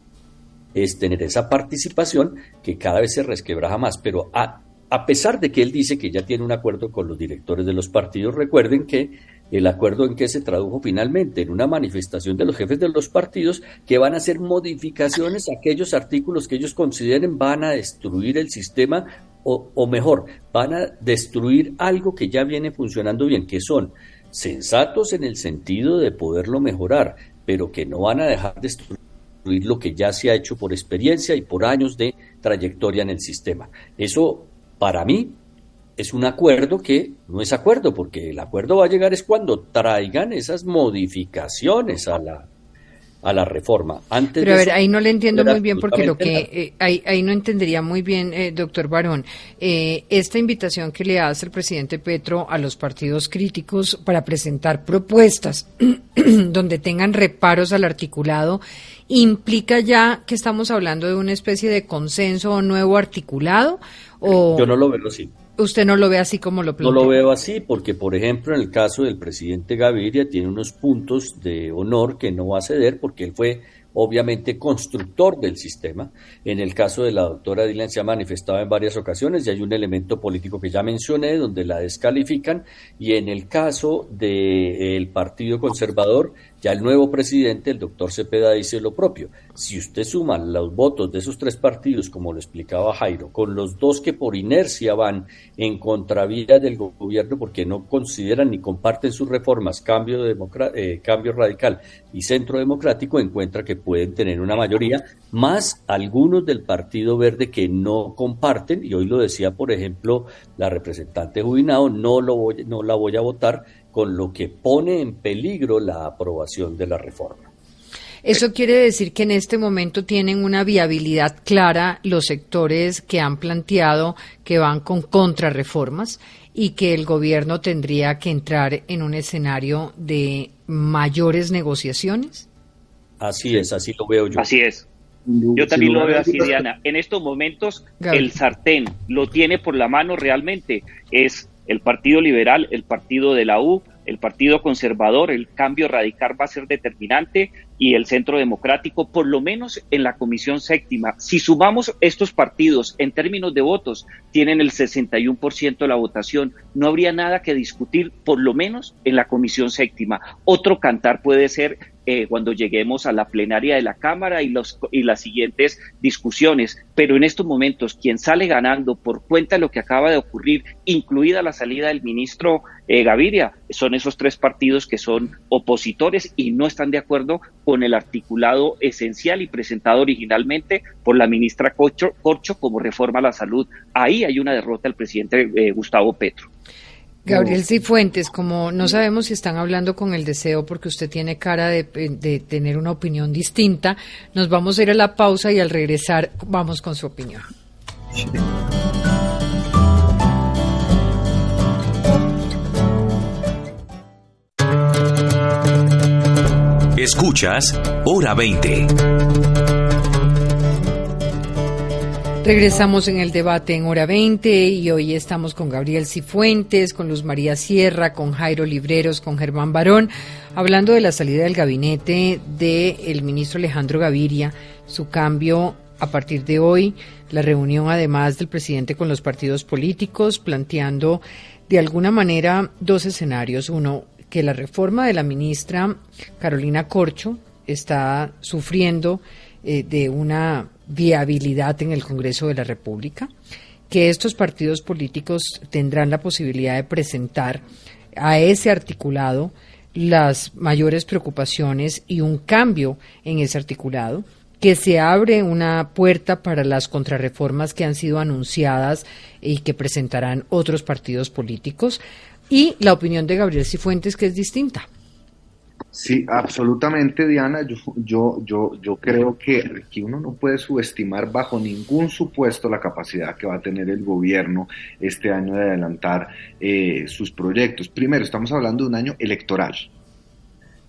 es tener esa participación que cada vez se resquebraja más, pero a, a pesar de que él dice que ya tiene un acuerdo con los directores de los partidos, recuerden que el acuerdo en que se tradujo finalmente en una manifestación de los jefes de los partidos que van a hacer modificaciones a aquellos artículos que ellos consideren van a destruir el sistema o, o mejor, van a destruir algo que ya viene funcionando bien, que son sensatos en el sentido de poderlo mejorar, pero que no van a dejar de destruir lo que ya se ha hecho por experiencia y por años de trayectoria en el sistema. Eso, para mí, es un acuerdo que no es acuerdo, porque el acuerdo va a llegar es cuando traigan esas modificaciones a la a la reforma. Antes Pero a ver, eso, ahí no le entiendo muy bien, porque lo que nada. eh, ahí, ahí no entendería muy bien, eh, doctor Barón, eh, esta invitación que le hace el presidente Petro a los partidos críticos para presentar propuestas donde tengan reparos al articulado, ¿implica ya que estamos hablando de una especie de consenso o nuevo articulado? O yo no lo veo así. ¿Usted no lo ve así como lo plantea? No lo veo así porque, por ejemplo, en el caso del presidente Gaviria tiene unos puntos de honor que no va a ceder porque él fue obviamente constructor del sistema. En el caso de la doctora Dylan se ha manifestado en varias ocasiones y hay un elemento político que ya mencioné donde la descalifican, y en el caso del Partido Conservador ya el nuevo presidente, el doctor Cepeda, dice lo propio. Si usted suma los votos de esos tres partidos, como lo explicaba Jairo, con los dos que por inercia van en contravía del gobierno porque no consideran ni comparten sus reformas, cambio, democra- eh, cambio radical y centro democrático, encuentra que pueden tener una mayoría, más algunos del Partido Verde que no comparten, y hoy lo decía, por ejemplo, la representante Jubinao, no, lo voy, no la voy a votar, con lo que pone en peligro la aprobación de la reforma. Eso quiere decir que en este momento tienen una viabilidad clara los sectores que han planteado que van con contrarreformas y que el gobierno tendría que entrar en un escenario de mayores negociaciones. Así es, así lo veo yo. Así es. Yo también lo veo así, Diana. En estos momentos Gabriel. el sartén lo tiene por la mano realmente. Es el Partido Liberal, el Partido de la U, el Partido Conservador, el Cambio Radical va a ser determinante, y el Centro Democrático, por lo menos en la Comisión Séptima. Si sumamos estos partidos en términos de votos, tienen el sesenta y uno por ciento de la votación. No habría nada que discutir, por lo menos en la Comisión Séptima. Otro cantar puede ser eh, cuando lleguemos a la plenaria de la Cámara y, los, y las siguientes discusiones. Pero en estos momentos, quien sale ganando por cuenta de lo que acaba de ocurrir, incluida la salida del ministro eh, Gaviria, son esos tres partidos que son opositores y no están de acuerdo con el articulado esencial y presentado originalmente por la ministra Corcho, Corcho como reforma a la salud. Ahí hay una derrota del presidente eh, Gustavo Petro. Gabriel Cifuentes, como no sabemos si están hablando con el deseo porque usted tiene cara de, de tener una opinión distinta, nos vamos a ir a la pausa y al regresar vamos con su opinión. Escuchas Hora veinte. Regresamos en el debate en Hora veinte y hoy estamos con Gabriel Cifuentes, con Luz María Sierra, con Jairo Libreros, con Germán Barón, hablando de la salida del gabinete del ministro Alejandro Gaviria, su cambio a partir de hoy, la reunión además del presidente con los partidos políticos, planteando de alguna manera dos escenarios. Uno, que la reforma de la ministra Carolina Corcho está sufriendo eh, de una viabilidad en el Congreso de la República, que estos partidos políticos tendrán la posibilidad de presentar a ese articulado las mayores preocupaciones y un cambio en ese articulado, que se abre una puerta para las contrarreformas que han sido anunciadas y que presentarán otros partidos políticos, y la opinión de Gabriel Cifuentes, que es distinta. Sí, absolutamente, Diana. Yo, yo, yo, yo creo que aquí uno no puede subestimar bajo ningún supuesto la capacidad que va a tener el gobierno este año de adelantar eh, sus proyectos. Primero, estamos hablando de un año electoral.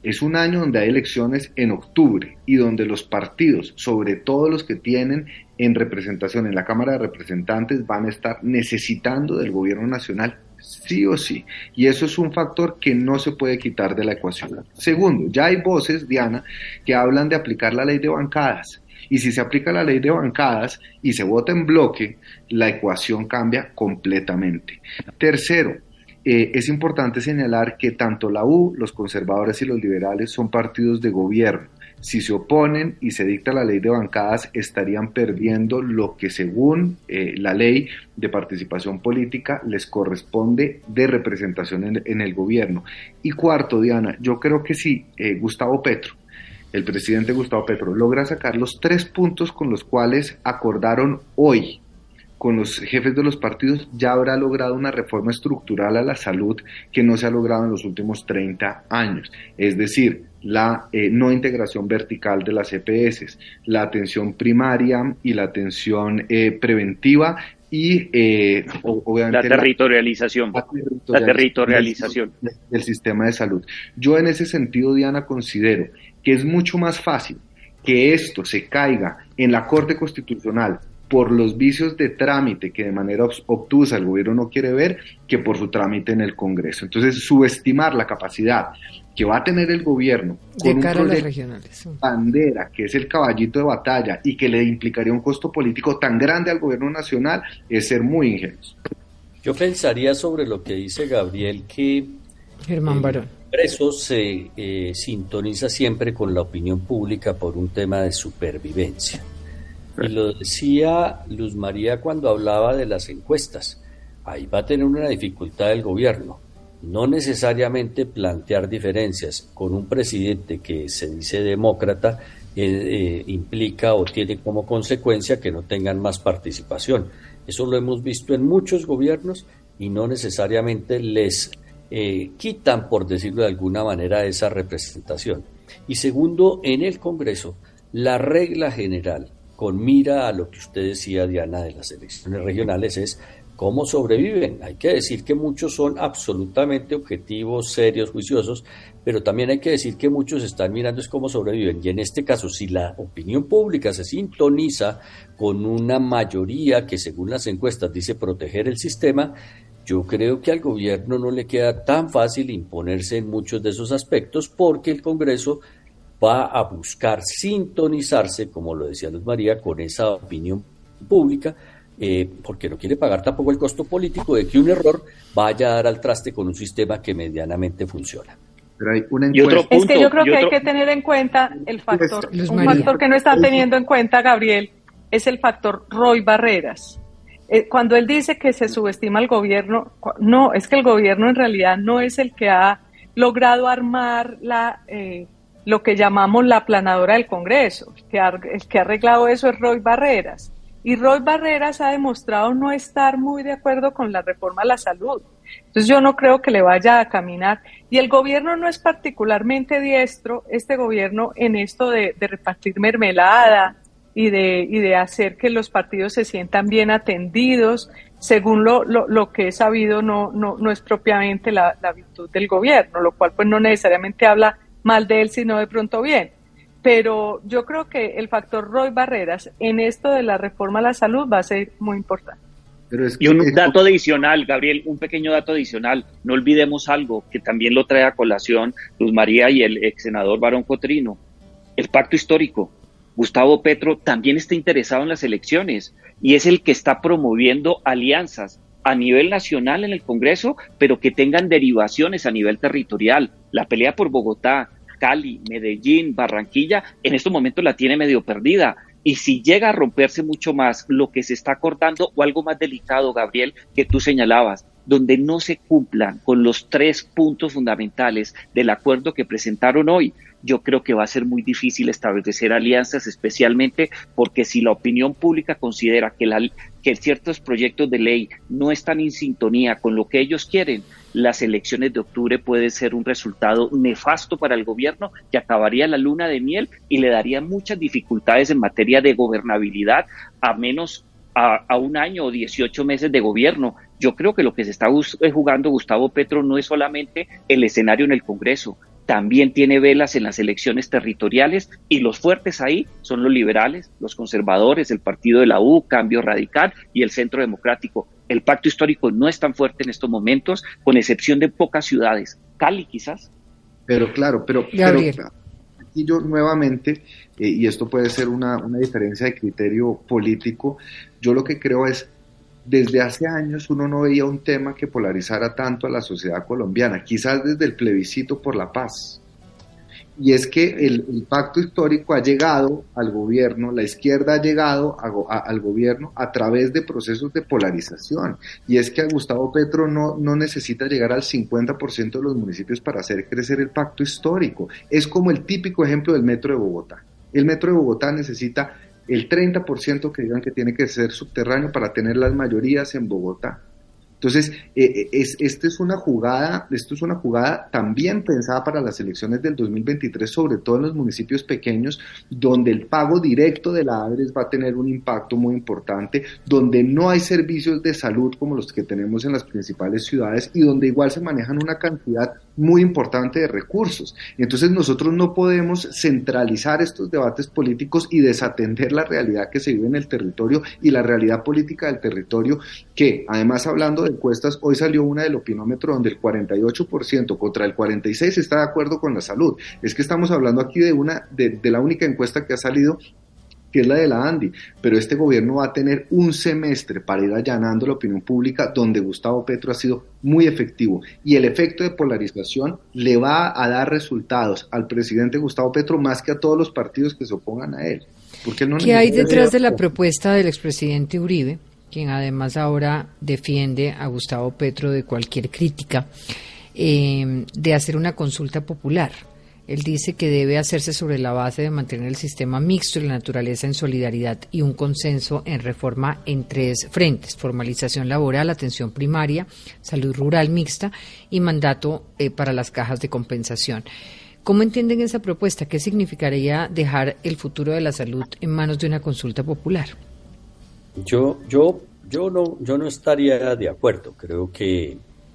Es un año donde hay elecciones en octubre y donde los partidos, sobre todo los que tienen en representación en la Cámara de Representantes, van a estar necesitando del gobierno nacional sí o sí, y eso es un factor que no se puede quitar de la ecuación. Segundo, ya hay voces, Diana, que hablan de aplicar la ley de bancadas, y si se aplica la ley de bancadas y se vota en bloque, la ecuación cambia completamente. Tercero, eh, es importante señalar que tanto la U, los conservadores y los liberales son partidos de gobierno. Si se oponen y se dicta la ley de bancadas, estarían perdiendo lo que según eh, la ley de participación política les corresponde de representación en, en el gobierno. Y cuarto, Diana, yo creo que si eh, Gustavo Petro, el presidente Gustavo Petro, logra sacar los tres puntos con los cuales acordaron hoy con los jefes de los partidos, ya habrá logrado una reforma estructural a la salud que no se ha logrado en los últimos treinta años. Es decir, la eh, no integración vertical de las E P S, la atención primaria y la atención eh, preventiva y eh, obviamente la territorialización, la, la territorialización, la territorialización. Del, del sistema de salud. Yo en ese sentido, Diana, considero que es mucho más fácil que esto se caiga en la Corte Constitucional por los vicios de trámite que de manera obtusa el gobierno no quiere ver, que por su trámite en el Congreso. Entonces, subestimar la capacidad que va a tener el gobierno con un proyecto de bandera, que es el caballito de batalla, y que le implicaría un costo político tan grande al gobierno nacional, es ser muy ingenuos. Yo pensaría sobre lo que dice Gabriel, que Germán Barón. El Congreso se eh, sintoniza siempre con la opinión pública por un tema de supervivencia. Y lo decía Luz María cuando hablaba de las encuestas. Ahí va a tener una dificultad el gobierno. No necesariamente plantear diferencias con un presidente que se dice demócrata eh, eh, implica o tiene como consecuencia que no tengan más participación. Eso lo hemos visto en muchos gobiernos y no necesariamente les eh, quitan, por decirlo de alguna manera, esa representación. Y segundo, en el Congreso, la regla general, con mira a lo que usted decía, Diana, de las elecciones regionales, es cómo sobreviven. Hay que decir que muchos son absolutamente objetivos, serios, juiciosos, pero también hay que decir que muchos están mirando es cómo sobreviven. Y en este caso, si la opinión pública se sintoniza con una mayoría que según las encuestas dice proteger el sistema, yo creo que al gobierno no le queda tan fácil imponerse en muchos de esos aspectos, porque el Congreso va a buscar sintonizarse, como lo decía Luz María, con esa opinión pública, eh, porque no quiere pagar tampoco el costo político de que un error vaya a dar al traste con un sistema que medianamente funciona. Pero hay una y otro punto, es que yo creo que otro... hay que tener en cuenta el factor, Luz un María. factor que no están teniendo en cuenta, Gabriel, es el factor Roy Barreras. Eh, cuando él dice que se subestima al gobierno, no, es que el gobierno en realidad no es el que ha logrado armar la... Eh, lo que llamamos la aplanadora del Congreso. El que, ha, el que ha arreglado eso es Roy Barreras. Y Roy Barreras ha demostrado no estar muy de acuerdo con la reforma a la salud. Entonces yo no creo que le vaya a caminar. Y el gobierno no es particularmente diestro, este gobierno, en esto de, de repartir mermelada y de, y de hacer que los partidos se sientan bien atendidos. Según lo, lo, lo que he sabido, no, no, no es propiamente la, la virtud del gobierno, lo cual pues no necesariamente habla mal de él, sino de pronto bien. Pero yo creo que el factor Roy Barreras en esto de la reforma a la salud va a ser muy importante. Pero es que y un esto... dato adicional, Gabriel, un pequeño dato adicional. No olvidemos algo que también lo trae a colación Luz María y el ex senador Barón Cotrino. El pacto histórico. Gustavo Petro también está interesado en las elecciones y es el que está promoviendo alianzas a nivel nacional en el Congreso, pero que tengan derivaciones a nivel territorial. La pelea por Bogotá, Cali, Medellín, Barranquilla, en estos momentos la tiene medio perdida. Y si llega a romperse mucho más lo que se está acordando, o algo más delicado, Gabriel, que tú señalabas, donde no se cumplan con los tres puntos fundamentales del acuerdo que presentaron hoy, yo creo que va a ser muy difícil establecer alianzas, especialmente porque si la opinión pública considera que, la, que ciertos proyectos de ley no están en sintonía con lo que ellos quieren, las elecciones de octubre puede ser un resultado nefasto para el gobierno que acabaría la luna de miel y le daría muchas dificultades en materia de gobernabilidad a menos a, a un año o dieciocho meses de gobierno. Yo creo que lo que se está jugando Gustavo Petro no es solamente el escenario en el Congreso, también tiene velas en las elecciones territoriales, y los fuertes ahí son los liberales, los conservadores, el partido de la U, Cambio Radical y el Centro Democrático. El pacto histórico no es tan fuerte en estos momentos, con excepción de pocas ciudades. Cali quizás. Pero claro, pero, pero aquí yo nuevamente, eh, y esto puede ser una, una diferencia de criterio político, yo lo que creo es, desde hace años uno no veía un tema que polarizara tanto a la sociedad colombiana, quizás desde el plebiscito por la paz. Y es que el, el pacto histórico ha llegado al gobierno, la izquierda ha llegado a, a, al gobierno a través de procesos de polarización. Y es que a Gustavo Petro no, no necesita llegar al cincuenta por ciento de los municipios para hacer crecer el pacto histórico. Es como el típico ejemplo del metro de Bogotá. El metro de Bogotá necesita el treinta por ciento que digan que tiene que ser subterráneo para tener las mayorías en Bogotá. Entonces, eh, es, esta es una jugada, esto es una jugada también pensada para las elecciones del dos mil veintitrés, sobre todo en los municipios pequeños, donde el pago directo de la ADRES va a tener un impacto muy importante, donde no hay servicios de salud como los que tenemos en las principales ciudades y donde igual se manejan una cantidad muy importante de recursos. Entonces nosotros no podemos centralizar estos debates políticos y desatender la realidad que se vive en el territorio y la realidad política del territorio, que además, hablando de encuestas, hoy salió una del Opinómetro donde el cuarenta y ocho por ciento contra el cuarenta y seis por ciento está de acuerdo con la salud. Es que estamos hablando aquí de una de, de la única encuesta que ha salido, que es la de la ANDI, pero este gobierno va a tener un semestre para ir allanando la opinión pública, donde Gustavo Petro ha sido muy efectivo, y el efecto de polarización le va a dar resultados al presidente Gustavo Petro más que a todos los partidos que se opongan a él. Porque él no ¿Qué hay detrás de la propuesta del expresidente Uribe, quien además ahora defiende a Gustavo Petro de cualquier crítica, eh, de hacer una consulta popular? Él dice que debe hacerse sobre la base de mantener el sistema mixto y la naturaleza en solidaridad y un consenso en reforma en tres frentes: formalización laboral, atención primaria, salud rural mixta y mandato eh, para las cajas de compensación. ¿Cómo entienden esa propuesta? ¿Qué significaría dejar el futuro de la salud en manos de una consulta popular? Yo, yo, yo no, yo no estaría de acuerdo. Creo que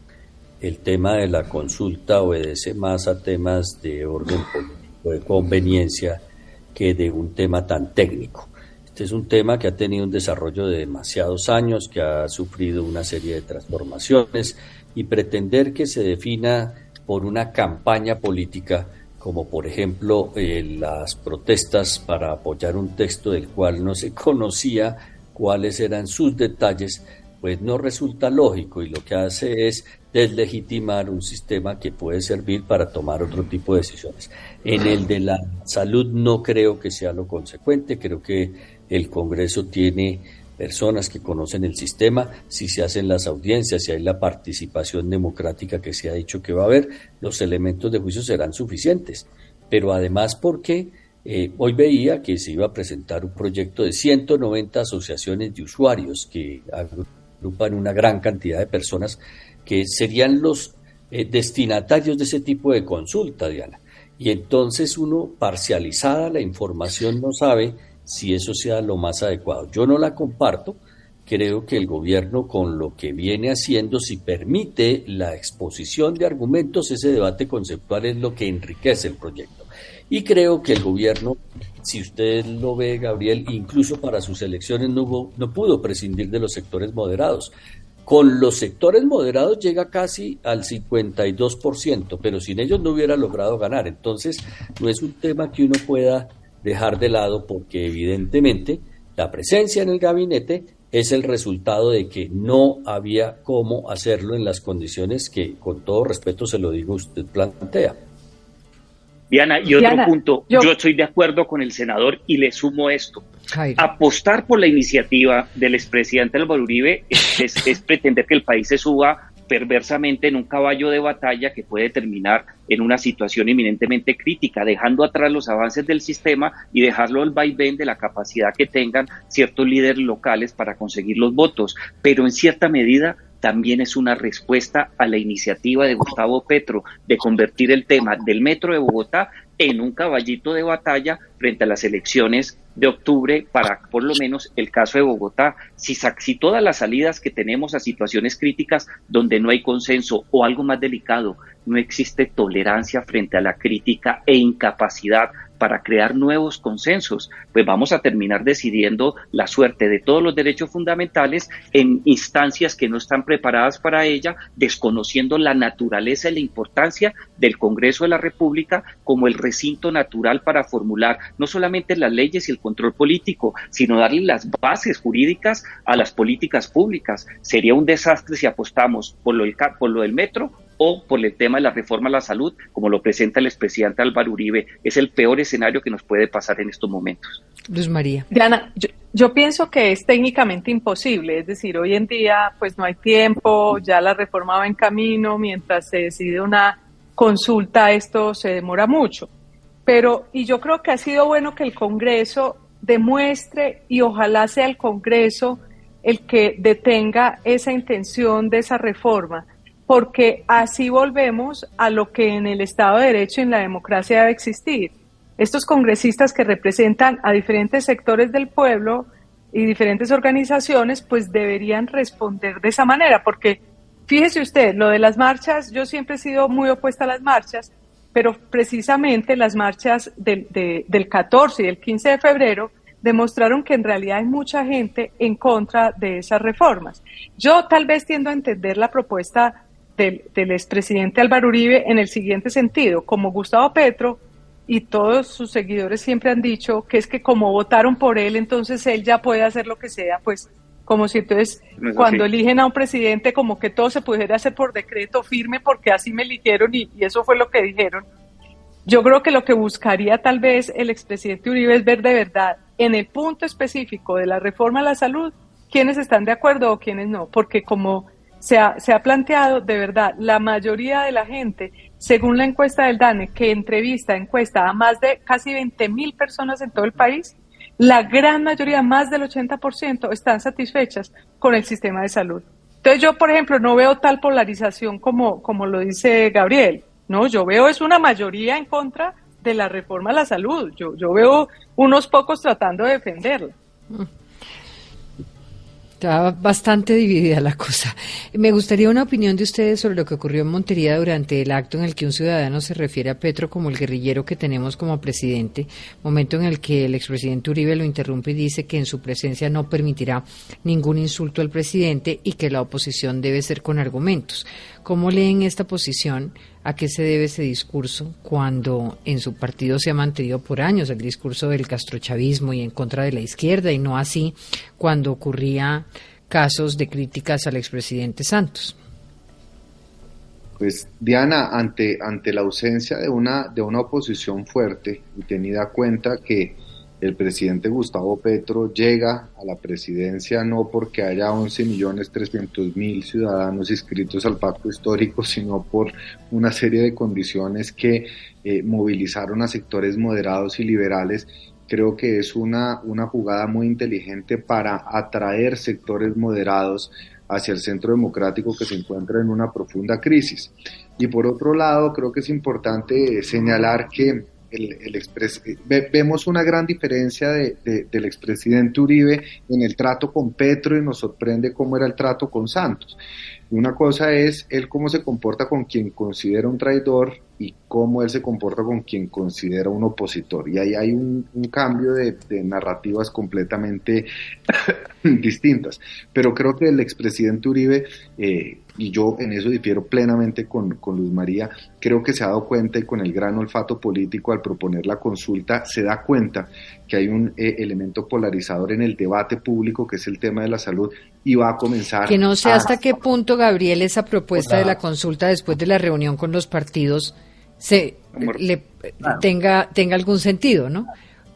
el tema de la consulta obedece más a temas de orden político, de conveniencia, que de un tema tan técnico. Este es un tema que ha tenido un desarrollo de demasiados años, que ha sufrido una serie de transformaciones, y pretender que se defina por una campaña política, como por ejemplo eh, las protestas para apoyar un texto del cual no se conocía cuáles eran sus detalles, pues no resulta lógico, y lo que hace es deslegitimar un sistema que puede servir para tomar otro tipo de decisiones. En el de la salud no creo que sea lo consecuente. Creo que el Congreso tiene personas que conocen el sistema. Si se hacen las audiencias, si hay la participación democrática que se ha dicho que va a haber, los elementos de juicio serán suficientes. Pero además, porque eh, hoy veía que se iba a presentar un proyecto de ciento noventa asociaciones de usuarios que agrupan una gran cantidad de personas que serían los eh, destinatarios de ese tipo de consulta, Diana. Y entonces uno, parcializada la información, no sabe si eso sea lo más adecuado. Yo no la comparto. Creo que el gobierno, con lo que viene haciendo, si permite la exposición de argumentos, ese debate conceptual es lo que enriquece el proyecto. Y creo que el gobierno, si usted lo ve, Gabriel, incluso para sus elecciones no, hubo, no pudo prescindir de los sectores moderados. Con los sectores moderados llega casi al cincuenta y dos por ciento, pero sin ellos no hubiera logrado ganar. Entonces, no es un tema que uno pueda dejar de lado, porque evidentemente la presencia en el gabinete es el resultado de que no había cómo hacerlo en las condiciones que, con todo respeto se lo digo, usted plantea. Diana, y otro Diana, punto, yo... yo estoy de acuerdo con el senador y le sumo esto. Jairo. Apostar por la iniciativa del expresidente Álvaro Uribe es, es, es pretender que el país se suba perversamente en un caballo de batalla que puede terminar en una situación eminentemente crítica, dejando atrás los avances del sistema y dejarlo al vaivén de la capacidad que tengan ciertos líderes locales para conseguir los votos. Pero en cierta medida también es una respuesta a la iniciativa de Gustavo Petro de convertir el tema del metro de Bogotá en un caballito de batalla frente a las elecciones de octubre para, por lo menos, el caso de Bogotá. Si, si todas las salidas que tenemos a situaciones críticas donde no hay consenso, o algo más delicado, no existe tolerancia frente a la crítica e incapacidad para crear nuevos consensos, pues vamos a terminar decidiendo la suerte de todos los derechos fundamentales en instancias que no están preparadas para ella, desconociendo la naturaleza y la importancia del Congreso de la República como el recinto natural para formular no solamente las leyes y el control político, sino darle las bases jurídicas a las políticas públicas. Sería un desastre si apostamos por lo del, por lo del metro o por el tema de la reforma a la salud, como lo presenta el expresidente Álvaro Uribe. Es el peor escenario que nos puede pasar en estos momentos. Luz María. Diana, yo, yo pienso que es técnicamente imposible, es decir, hoy en día pues no hay tiempo, ya la reforma va en camino, mientras se decide una consulta esto se demora mucho, pero y yo creo que ha sido bueno que el Congreso demuestre, y ojalá sea el Congreso el que detenga esa intención de esa reforma, porque así volvemos a lo que en el Estado de Derecho y en la democracia debe existir. Estos congresistas que representan a diferentes sectores del pueblo y diferentes organizaciones, pues deberían responder de esa manera, porque fíjese usted, lo de las marchas, yo siempre he sido muy opuesta a las marchas, pero precisamente las marchas del, de, del catorce y el quince de febrero demostraron que en realidad hay mucha gente en contra de esas reformas. Yo tal vez tiendo a entender la propuesta del, del expresidente Álvaro Uribe en el siguiente sentido: como Gustavo Petro y todos sus seguidores siempre han dicho que es que como votaron por él, entonces él ya puede hacer lo que sea, pues como si entonces no cuando así. Eligen a un presidente como que todo se pudiera hacer por decreto firme porque así me eligieron y, y eso fue lo que dijeron. Yo creo que lo que buscaría tal vez el expresidente Uribe es ver de verdad en el punto específico de la reforma a la salud quiénes están de acuerdo o quiénes no, porque como se ha, se ha planteado, de verdad, la mayoría de la gente, según la encuesta del DANE, que entrevista, encuesta a más de casi veinte mil personas en todo el país, la gran mayoría, más del ochenta por ciento, están satisfechas con el sistema de salud. Entonces yo, por ejemplo, no veo tal polarización como, como lo dice Gabriel, no, yo veo es una mayoría en contra de la reforma a la salud, yo, yo veo unos pocos tratando de defenderla. Está bastante dividida la cosa. Me gustaría una opinión de ustedes sobre lo que ocurrió en Montería durante el acto en el que un ciudadano se refiere a Petro como el guerrillero que tenemos como presidente, momento en el que el expresidente Uribe lo interrumpe y dice que en su presencia no permitirá ningún insulto al presidente y que la oposición debe ser con argumentos. ¿Cómo leen esta posición? ¿A qué se debe ese discurso cuando en su partido se ha mantenido por años el discurso del castrochavismo y en contra de la izquierda, y no así cuando ocurría casos de críticas al expresidente Santos? Pues Diana, ante ante la ausencia de una de una oposición fuerte y tenida cuenta que el presidente Gustavo Petro llega a la presidencia no porque haya once millones trescientos mil ciudadanos inscritos al pacto histórico, sino por una serie de condiciones que eh, movilizaron a sectores moderados y liberales. Creo que es una, una jugada muy inteligente para atraer sectores moderados hacia el centro democrático que se encuentra en una profunda crisis. Y por otro lado, creo que es importante señalar que El, el expres, ve, vemos una gran diferencia de, de, del expresidente Uribe en el trato con Petro, y nos sorprende cómo era el trato con Santos. Una cosa es él cómo se comporta con quien considera un traidor y cómo él se comporta con quien considera un opositor. Y ahí hay un, un cambio de, de narrativas completamente distintas. Pero creo que el expresidente Uribe, eh, y yo en eso difiero plenamente con, con Luz María, creo que se ha dado cuenta, y con el gran olfato político al proponer la consulta se da cuenta que hay un eh, elemento polarizador en el debate público, que es el tema de la salud, y va a comenzar... Que no sé a... hasta qué punto, Gabriel, esa propuesta de la consulta después de la reunión con los partidos se le, tenga, tenga algún sentido, ¿no?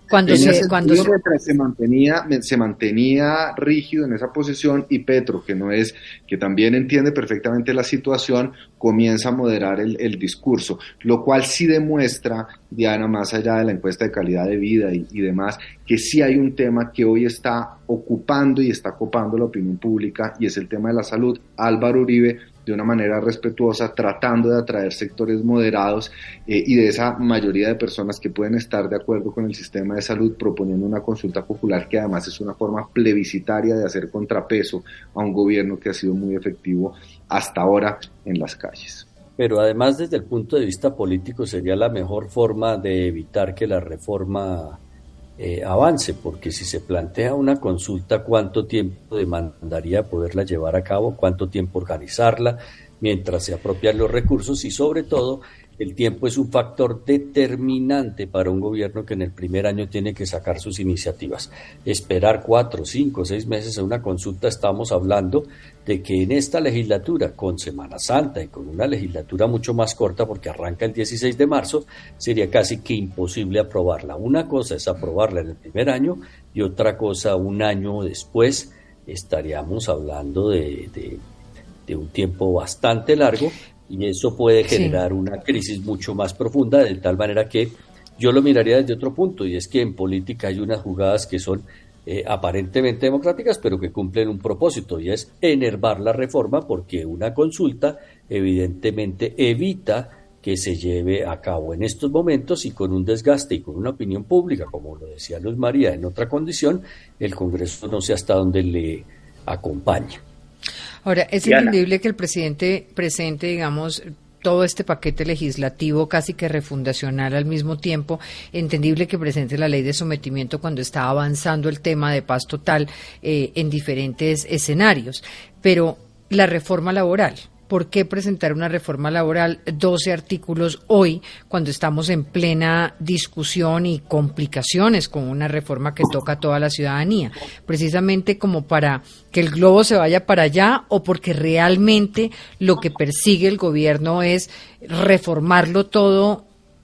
Cuando Tenía se, cuando se... mientras se mantenía, se mantenía rígido en esa posición, y Petro, que no es, que también entiende perfectamente la situación, comienza a moderar el, el discurso, lo cual sí demuestra, Diana, más allá de la encuesta de calidad de vida y, y demás, que sí hay un tema que hoy está ocupando y está copando la opinión pública, y es el tema de la salud. Álvaro Uribe, de una manera respetuosa, tratando de atraer sectores moderados eh, y de esa mayoría de personas que pueden estar de acuerdo con el sistema de salud, proponiendo una consulta popular que además es una forma plebiscitaria de hacer contrapeso a un gobierno que ha sido muy efectivo hasta ahora en las calles. Pero además, desde el punto de vista político, sería la mejor forma de evitar que la reforma eh, avance, porque si se plantea una consulta, ¿cuánto tiempo demandaría poderla llevar a cabo? ¿Cuánto tiempo organizarla mientras se apropian los recursos? Y sobre todo, el tiempo es un factor determinante para un gobierno que en el primer año tiene que sacar sus iniciativas. Esperar cuatro, cinco, seis meses a una consulta, estamos hablando de que en esta legislatura, con Semana Santa y con una legislatura mucho más corta, porque arranca el dieciséis de marzo, sería casi que imposible aprobarla. Una cosa es aprobarla en el primer año y otra cosa un año después. Estaríamos hablando de, de, de un tiempo bastante largo, y eso puede generar sí. una crisis mucho más profunda, de tal manera que yo lo miraría desde otro punto, y es que en política hay unas jugadas que son eh, aparentemente democráticas, pero que cumplen un propósito, y es enervar la reforma, porque una consulta evidentemente evita que se lleve a cabo en estos momentos, y con un desgaste y con una opinión pública, como lo decía Luz María, en otra condición, el Congreso no sé hasta dónde le acompaña. Ahora, es Diana. Entendible que el presidente presente, digamos, todo este paquete legislativo casi que refundacional al mismo tiempo, entendible que presente la ley de sometimiento cuando está avanzando el tema de paz total eh, en diferentes escenarios, pero la reforma laboral, ¿por qué presentar una reforma laboral, doce artículos hoy, cuando estamos en plena discusión y complicaciones con una reforma que toca a toda la ciudadanía? ¿Precisamente como para que el globo se vaya para allá, o porque realmente lo que persigue el gobierno es reformarlo todo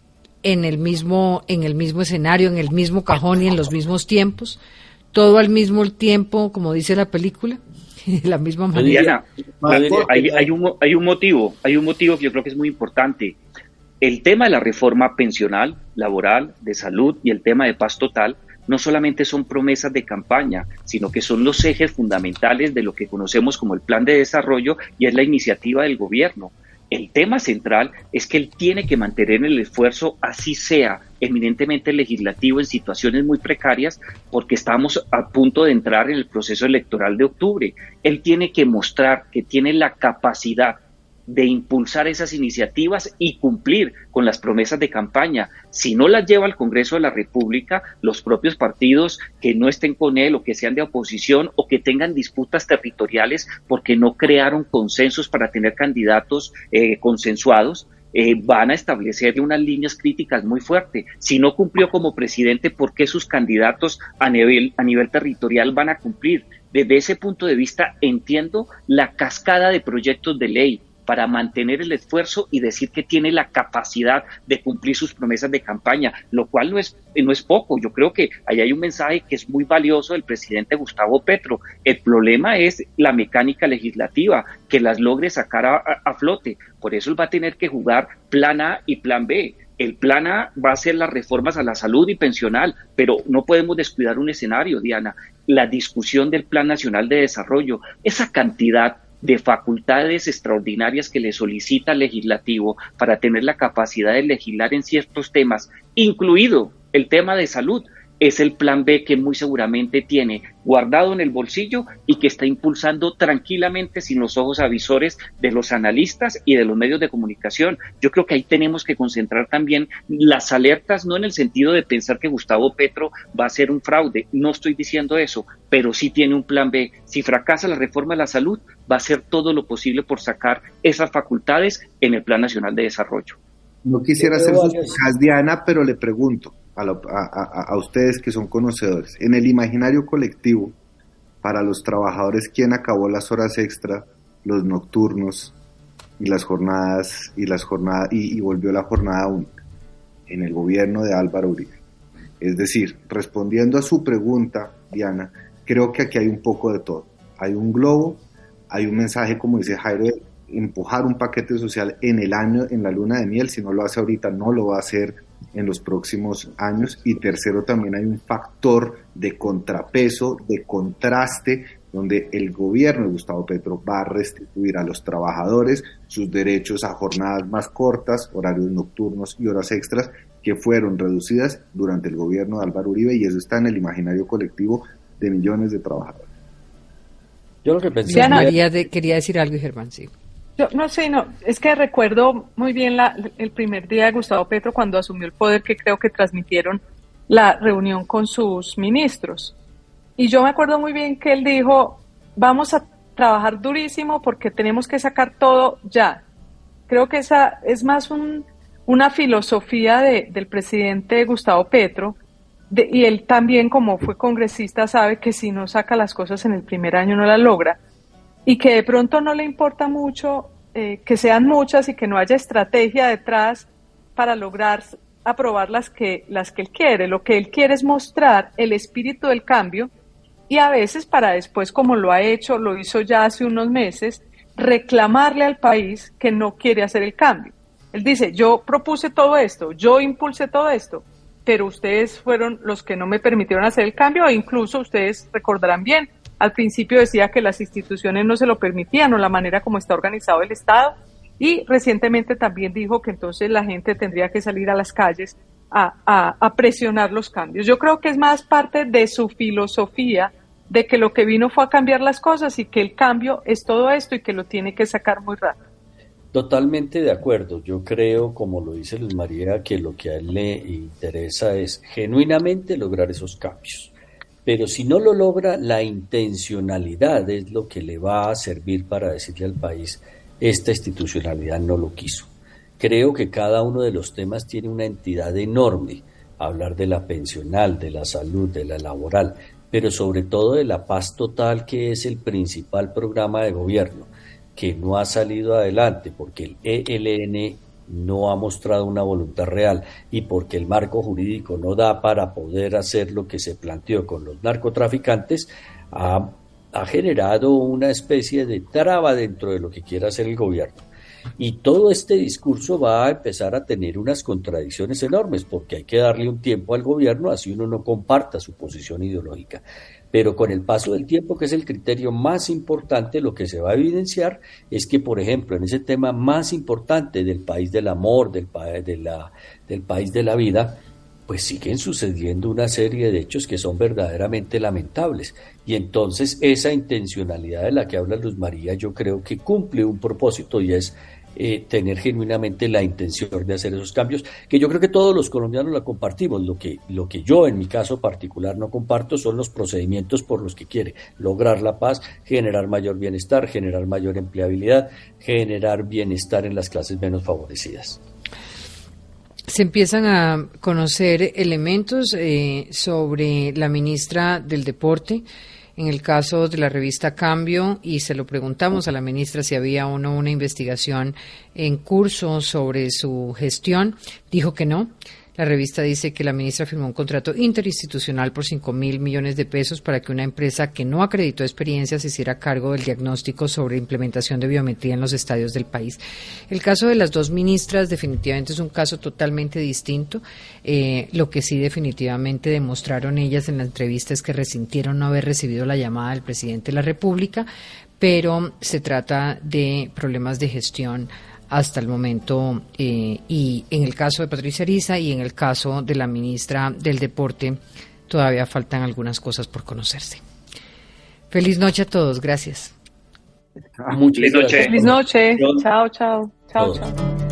en el mismo, en el mismo escenario, en el mismo cajón y en los mismos tiempos? ¿Todo al mismo tiempo, como dice la película? De la misma manera. Diana, hay, hay, un, hay un motivo, hay un motivo que yo creo que es muy importante. El tema de la reforma pensional, laboral, de salud y el tema de paz total no solamente son promesas de campaña, sino que son los ejes fundamentales de lo que conocemos como el plan de desarrollo, y es la iniciativa del gobierno. El tema central es que él tiene que mantener el esfuerzo, así sea eminentemente legislativo, en situaciones muy precarias, porque estamos a punto de entrar en el proceso electoral de octubre. Él tiene que mostrar que tiene la capacidad de impulsar esas iniciativas y cumplir con las promesas de campaña. Si no las lleva al Congreso de la República, los propios partidos que no estén con él, o que sean de oposición, o que tengan disputas territoriales porque no crearon consensos para tener candidatos eh, consensuados, eh, van a establecerle unas líneas críticas muy fuertes. Si no cumplió como presidente, ¿por qué sus candidatos a nivel, a nivel territorial van a cumplir? Desde ese punto de vista, entiendo la cascada de proyectos de ley para mantener el esfuerzo y decir que tiene la capacidad de cumplir sus promesas de campaña, lo cual no es, no es poco. Yo creo que ahí hay un mensaje que es muy valioso del presidente Gustavo Petro. El problema es la mecánica legislativa, que las logre sacar a, a, a flote. Por eso él va a tener que jugar plan A y plan B. El plan A va a ser las reformas a la salud y pensional, pero no podemos descuidar un escenario, Diana, la discusión del Plan Nacional de Desarrollo, esa cantidad de facultades extraordinarias que le solicita el legislativo para tener la capacidad de legislar en ciertos temas, incluido el tema de salud, es el plan B que muy seguramente tiene guardado en el bolsillo y que está impulsando tranquilamente, sin los ojos avisores de los analistas y de los medios de comunicación. Yo creo que ahí tenemos que concentrar también las alertas, no en el sentido de pensar que Gustavo Petro va a ser un fraude, no estoy diciendo eso, pero sí tiene un plan B. Si fracasa la reforma de la salud, va a hacer todo lo posible por sacar esas facultades en el Plan Nacional de Desarrollo. No quisiera hacer sus quejas, Diana, pero le pregunto a, lo, a, a, a ustedes que son conocedores, en el imaginario colectivo, para los trabajadores, ¿quién acabó las horas extra, los nocturnos y las jornadas y las jornadas y, y volvió la jornada única? En el gobierno de Álvaro Uribe. Es decir, respondiendo a su pregunta, Diana, creo que aquí hay un poco de todo. Hay un globo, hay un mensaje, como dice Jairo, de empujar un paquete social en el año, en la luna de miel. Si no lo hace ahorita, no lo va a hacer en los próximos años. Y tercero, también hay un factor de contrapeso, de contraste, donde el gobierno de Gustavo Petro va a restituir a los trabajadores sus derechos a jornadas más cortas, horarios nocturnos y horas extras que fueron reducidas durante el gobierno de Álvaro Uribe, y eso está en el imaginario colectivo de millones de trabajadores. Yo lo que pensé... Diana, quería, de, quería decir algo, Germán, sí. Yo no sé, no, es que recuerdo muy bien la, el primer día de Gustavo Petro cuando asumió el poder, que creo que transmitieron la reunión con sus ministros. Y yo me acuerdo muy bien que él dijo, vamos a trabajar durísimo porque tenemos que sacar todo ya. Creo que esa es más un, una filosofía de, del presidente Gustavo Petro, de, y él también, como fue congresista, sabe que si no saca las cosas en el primer año no las logra, y que de pronto no le importa mucho eh, que sean muchas y que no haya estrategia detrás para lograr aprobar las que, las que él quiere. Lo que él quiere es mostrar el espíritu del cambio, y a veces para después, como lo ha hecho, lo hizo ya hace unos meses, reclamarle al país que no quiere hacer el cambio. Él dice, yo propuse todo esto, yo impulsé todo esto, pero ustedes fueron los que no me permitieron hacer el cambio, e incluso ustedes recordarán bien, al principio decía que las instituciones no se lo permitían, o la manera como está organizado el Estado, y recientemente también dijo que entonces la gente tendría que salir a las calles a, a, a presionar los cambios. Yo creo que es más parte de su filosofía de que lo que vino fue a cambiar las cosas y que el cambio es todo esto y que lo tiene que sacar muy rápido. Totalmente de acuerdo. Yo creo, como lo dice Luz María, que lo que a él le interesa es genuinamente lograr esos cambios. Pero si no lo logra, la intencionalidad es lo que le va a servir para decirle al país, esta institucionalidad no lo quiso. Creo que cada uno de los temas tiene una entidad enorme. Hablar de la pensional, de la salud, de la laboral, pero sobre todo de la paz total, que es el principal programa de gobierno, que no ha salido adelante porque el E L N no ha mostrado una voluntad real y porque el marco jurídico no da para poder hacer lo que se planteó con los narcotraficantes, ha, ha generado una especie de traba dentro de lo que quiere hacer el gobierno. Y todo este discurso va a empezar a tener unas contradicciones enormes, porque hay que darle un tiempo al gobierno, así uno no comparta su posición ideológica. Pero con el paso del tiempo, que es el criterio más importante, lo que se va a evidenciar es que, por ejemplo, en ese tema más importante del país del amor, del, pa- de la, del país de la vida, pues siguen sucediendo una serie de hechos que son verdaderamente lamentables. Y entonces esa intencionalidad de la que habla Luz María, yo creo que cumple un propósito, y es eh, tener genuinamente la intención de hacer esos cambios, que yo creo que todos los colombianos la compartimos. Lo que, lo que yo en mi caso particular no comparto son los procedimientos por los que quiere lograr la paz, generar mayor bienestar, generar mayor empleabilidad, generar bienestar en las clases menos favorecidas. Se empiezan a conocer elementos eh, sobre la ministra del Deporte, en el caso de la revista Cambio, y se lo preguntamos a la ministra si había o no una investigación en curso sobre su gestión. Dijo que no. La revista dice que la ministra firmó un contrato interinstitucional por cinco mil millones de pesos para que una empresa que no acreditó experiencia se hiciera cargo del diagnóstico sobre implementación de biometría en los estadios del país. El caso de las dos ministras definitivamente es un caso totalmente distinto. Eh, lo que sí definitivamente demostraron ellas en la entrevista es que resintieron no haber recibido la llamada del presidente de la República, pero se trata de problemas de gestión hasta el momento, eh, y en el caso de Patricia Ariza y en el caso de la ministra del Deporte todavía faltan algunas cosas por conocerse. Feliz noche a todos, gracias. Muchas Feliz noche. Feliz noche. Chao, chao. Chao, chao.